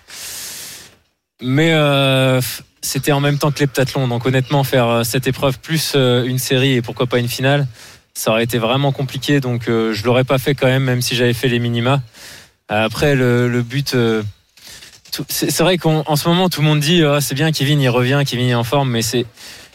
Mais euh, c'était en même temps que l'heptathlon, donc honnêtement faire cette épreuve plus euh, une série et pourquoi pas une finale, ça aurait été vraiment compliqué. Donc euh, je l'aurais pas fait quand même, même si j'avais fait les minima. Après le, le but. Euh, C'est vrai qu'en ce moment tout le monde dit oh, c'est bien, Kevin il revient, Kevin est en forme, mais c'est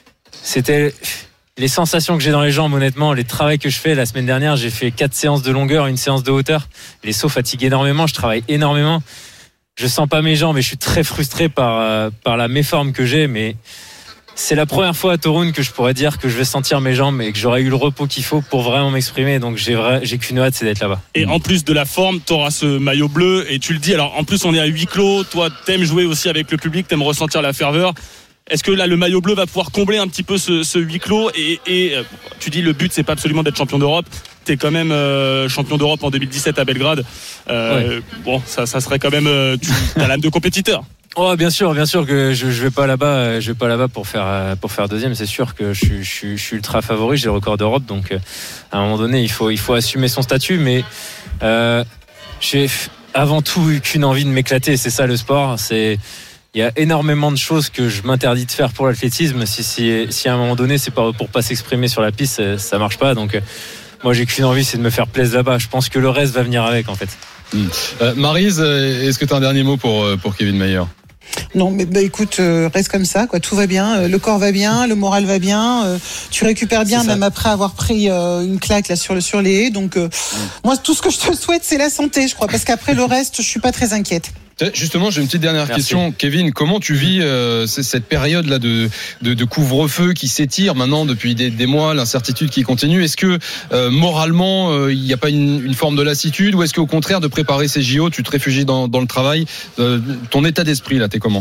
c'était les sensations que j'ai dans les jambes. Honnêtement, les travaux que je fais la semaine dernière, j'ai fait quatre séances de longueur, une séance de hauteur. Les sauts fatiguent énormément, je travaille énormément. Je sens pas mes jambes et je suis très frustré par euh, par la méforme que j'ai, mais c'est la première fois à Toruń que je pourrais dire que je vais sentir mes jambes et que j'aurai eu le repos qu'il faut pour vraiment m'exprimer. Donc j'ai, vrai, j'ai qu'une hâte, c'est d'être là-bas. Et en plus de la forme, tu auras ce maillot bleu et tu le dis. Alors en plus, on est à huis clos. Toi, t'aimes jouer aussi avec le public, t'aimes ressentir la ferveur. Est-ce que là, le maillot bleu va pouvoir combler un petit peu ce, ce huis clos et, et tu dis le but, c'est pas absolument d'être champion d'Europe. T'es quand même euh, champion d'Europe en deux mille dix-sept à Belgrade. Euh, ouais. Bon, ça, ça serait quand même. Euh, tu as l'âme de compétiteur. Oh, bien sûr, bien sûr que je, je vais pas là-bas, je vais pas là-bas pour faire pour faire deuxième. C'est sûr que je suis je suis, je suis ultra favori, j'ai le record d'Europe, donc à un moment donné, il faut il faut assumer son statut. Mais euh, j'ai avant tout eu qu'une envie de m'éclater. C'est ça le sport. C'est il y a énormément de choses que je m'interdis de faire pour l'athlétisme. Si si si à un moment donné, c'est pas pour pas s'exprimer sur la piste, ça, ça marche pas. Donc moi, j'ai qu'une envie, c'est de me faire plaisir là-bas. Je pense que le reste va venir avec, en fait. Mmh. Euh, Maryse, est-ce que tu as un dernier mot pour pour Kevin Mayer? Non, mais bah, écoute, euh, reste comme ça, quoi. Tout va bien, euh, le corps va bien, le moral va bien, euh, tu récupères bien, même après avoir pris euh, une claque là sur le sur les haies. Donc, euh, mmh. moi, tout ce que je te souhaite, c'est la santé, je crois, parce qu'après le reste, je suis pas très inquiète. Justement, j'ai une petite dernière Merci. question, Kevin. Comment tu vis euh, cette période là de, de, de couvre-feu qui s'étire maintenant depuis des, des mois, l'incertitude qui continue? Est-ce que euh, moralement, il euh, n'y a pas une, une forme de lassitude, ou est-ce qu'au contraire de préparer ces J O, tu te réfugies dans, dans le travail? euh, Ton état d'esprit là, t'es comment?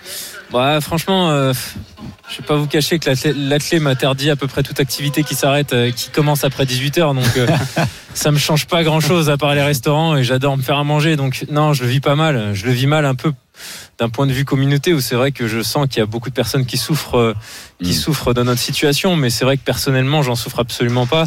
Bah, franchement, euh, je vais pas vous cacher que l'athlète m'interdit à peu près toute activité qui s'arrête, euh, qui commence après dix-huit heures. Donc, euh, ça me change pas grand-chose à part les restaurants, et j'adore me faire à manger. Donc, non, je le vis pas mal. Je le vis mal un peu d'un point de vue communauté, où c'est vrai que je sens qu'il y a beaucoup de personnes qui souffrent, euh, qui mmh. souffrent de notre situation. Mais c'est vrai que personnellement, j'en souffre absolument pas.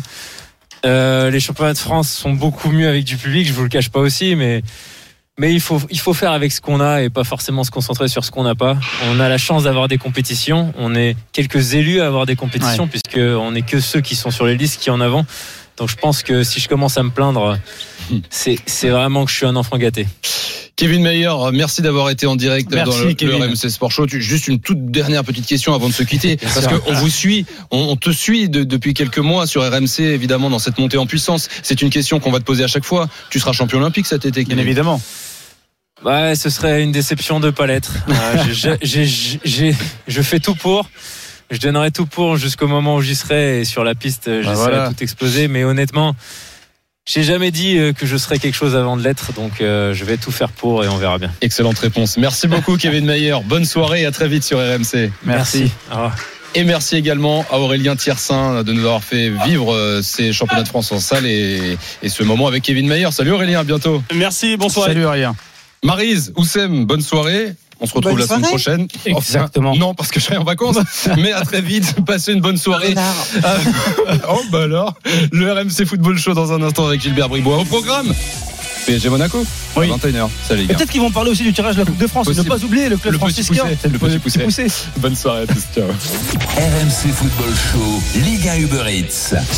Euh, les championnats de France sont beaucoup mieux avec du public. Je vous le cache pas aussi, mais Mais il faut, il faut faire avec ce qu'on a et pas forcément se concentrer sur ce qu'on n'a pas. On a la chance d'avoir des compétitions. On est quelques élus à avoir des compétitions, ouais. puisqu'on n'est que ceux qui sont sur les listes qui en avant. Donc je pense que si je commence à me plaindre, c'est, c'est vraiment que je suis un enfant gâté. Kevin Mayer, merci d'avoir été en direct merci, dans le, Kevin. le R M C Sport Show. Juste une toute dernière petite question avant de se quitter, parce qu'on vous suit, on, on te suit de, depuis quelques mois sur R M C, évidemment, dans cette montée en puissance. C'est une question qu'on va te poser à chaque fois. Tu seras champion olympique cet été, Kevin. Bien évidemment. Ouais, ce serait une déception de pas l'être. Euh, j'ai, j'ai, j'ai, j'ai, je fais tout pour. Je donnerai tout pour jusqu'au moment où j'y serai et sur la piste, j'essaierai voilà. tout exploser. Mais honnêtement, j'ai jamais dit que je serais quelque chose avant de l'être, donc euh, je vais tout faire pour et on verra bien. Excellente réponse. Merci beaucoup, Kevin Mayer. Bonne soirée et à très vite sur R M C. Merci. Merci. Au revoir. Et merci également à Aurélien Tiersin de nous avoir fait vivre ces championnats de France en salle et, et ce moment avec Kevin Mayer. Salut Aurélien, à bientôt. Merci, bonsoir. Salut Aurélien. Maryse, Oussem, bonne soirée. On se retrouve bonne la soirée. Semaine prochaine. Exactement. Enfin, non, parce que je serai en vacances. Mais à très vite. Passez une bonne soirée. Oh, bah alors. Le R M C Football Show dans un instant avec Gilbert Bribois. Au programme. P S G Monaco, oui. à vingt et une heures. Salut les gars. Peut-être qu'ils vont parler aussi du tirage de la Coupe de France. Possible. Ne pas oublier le club franciscain. Le petit poussé. poussé. Bonne soirée à tous. Ciao. R M C Football Show, Ligue un Uber Eats.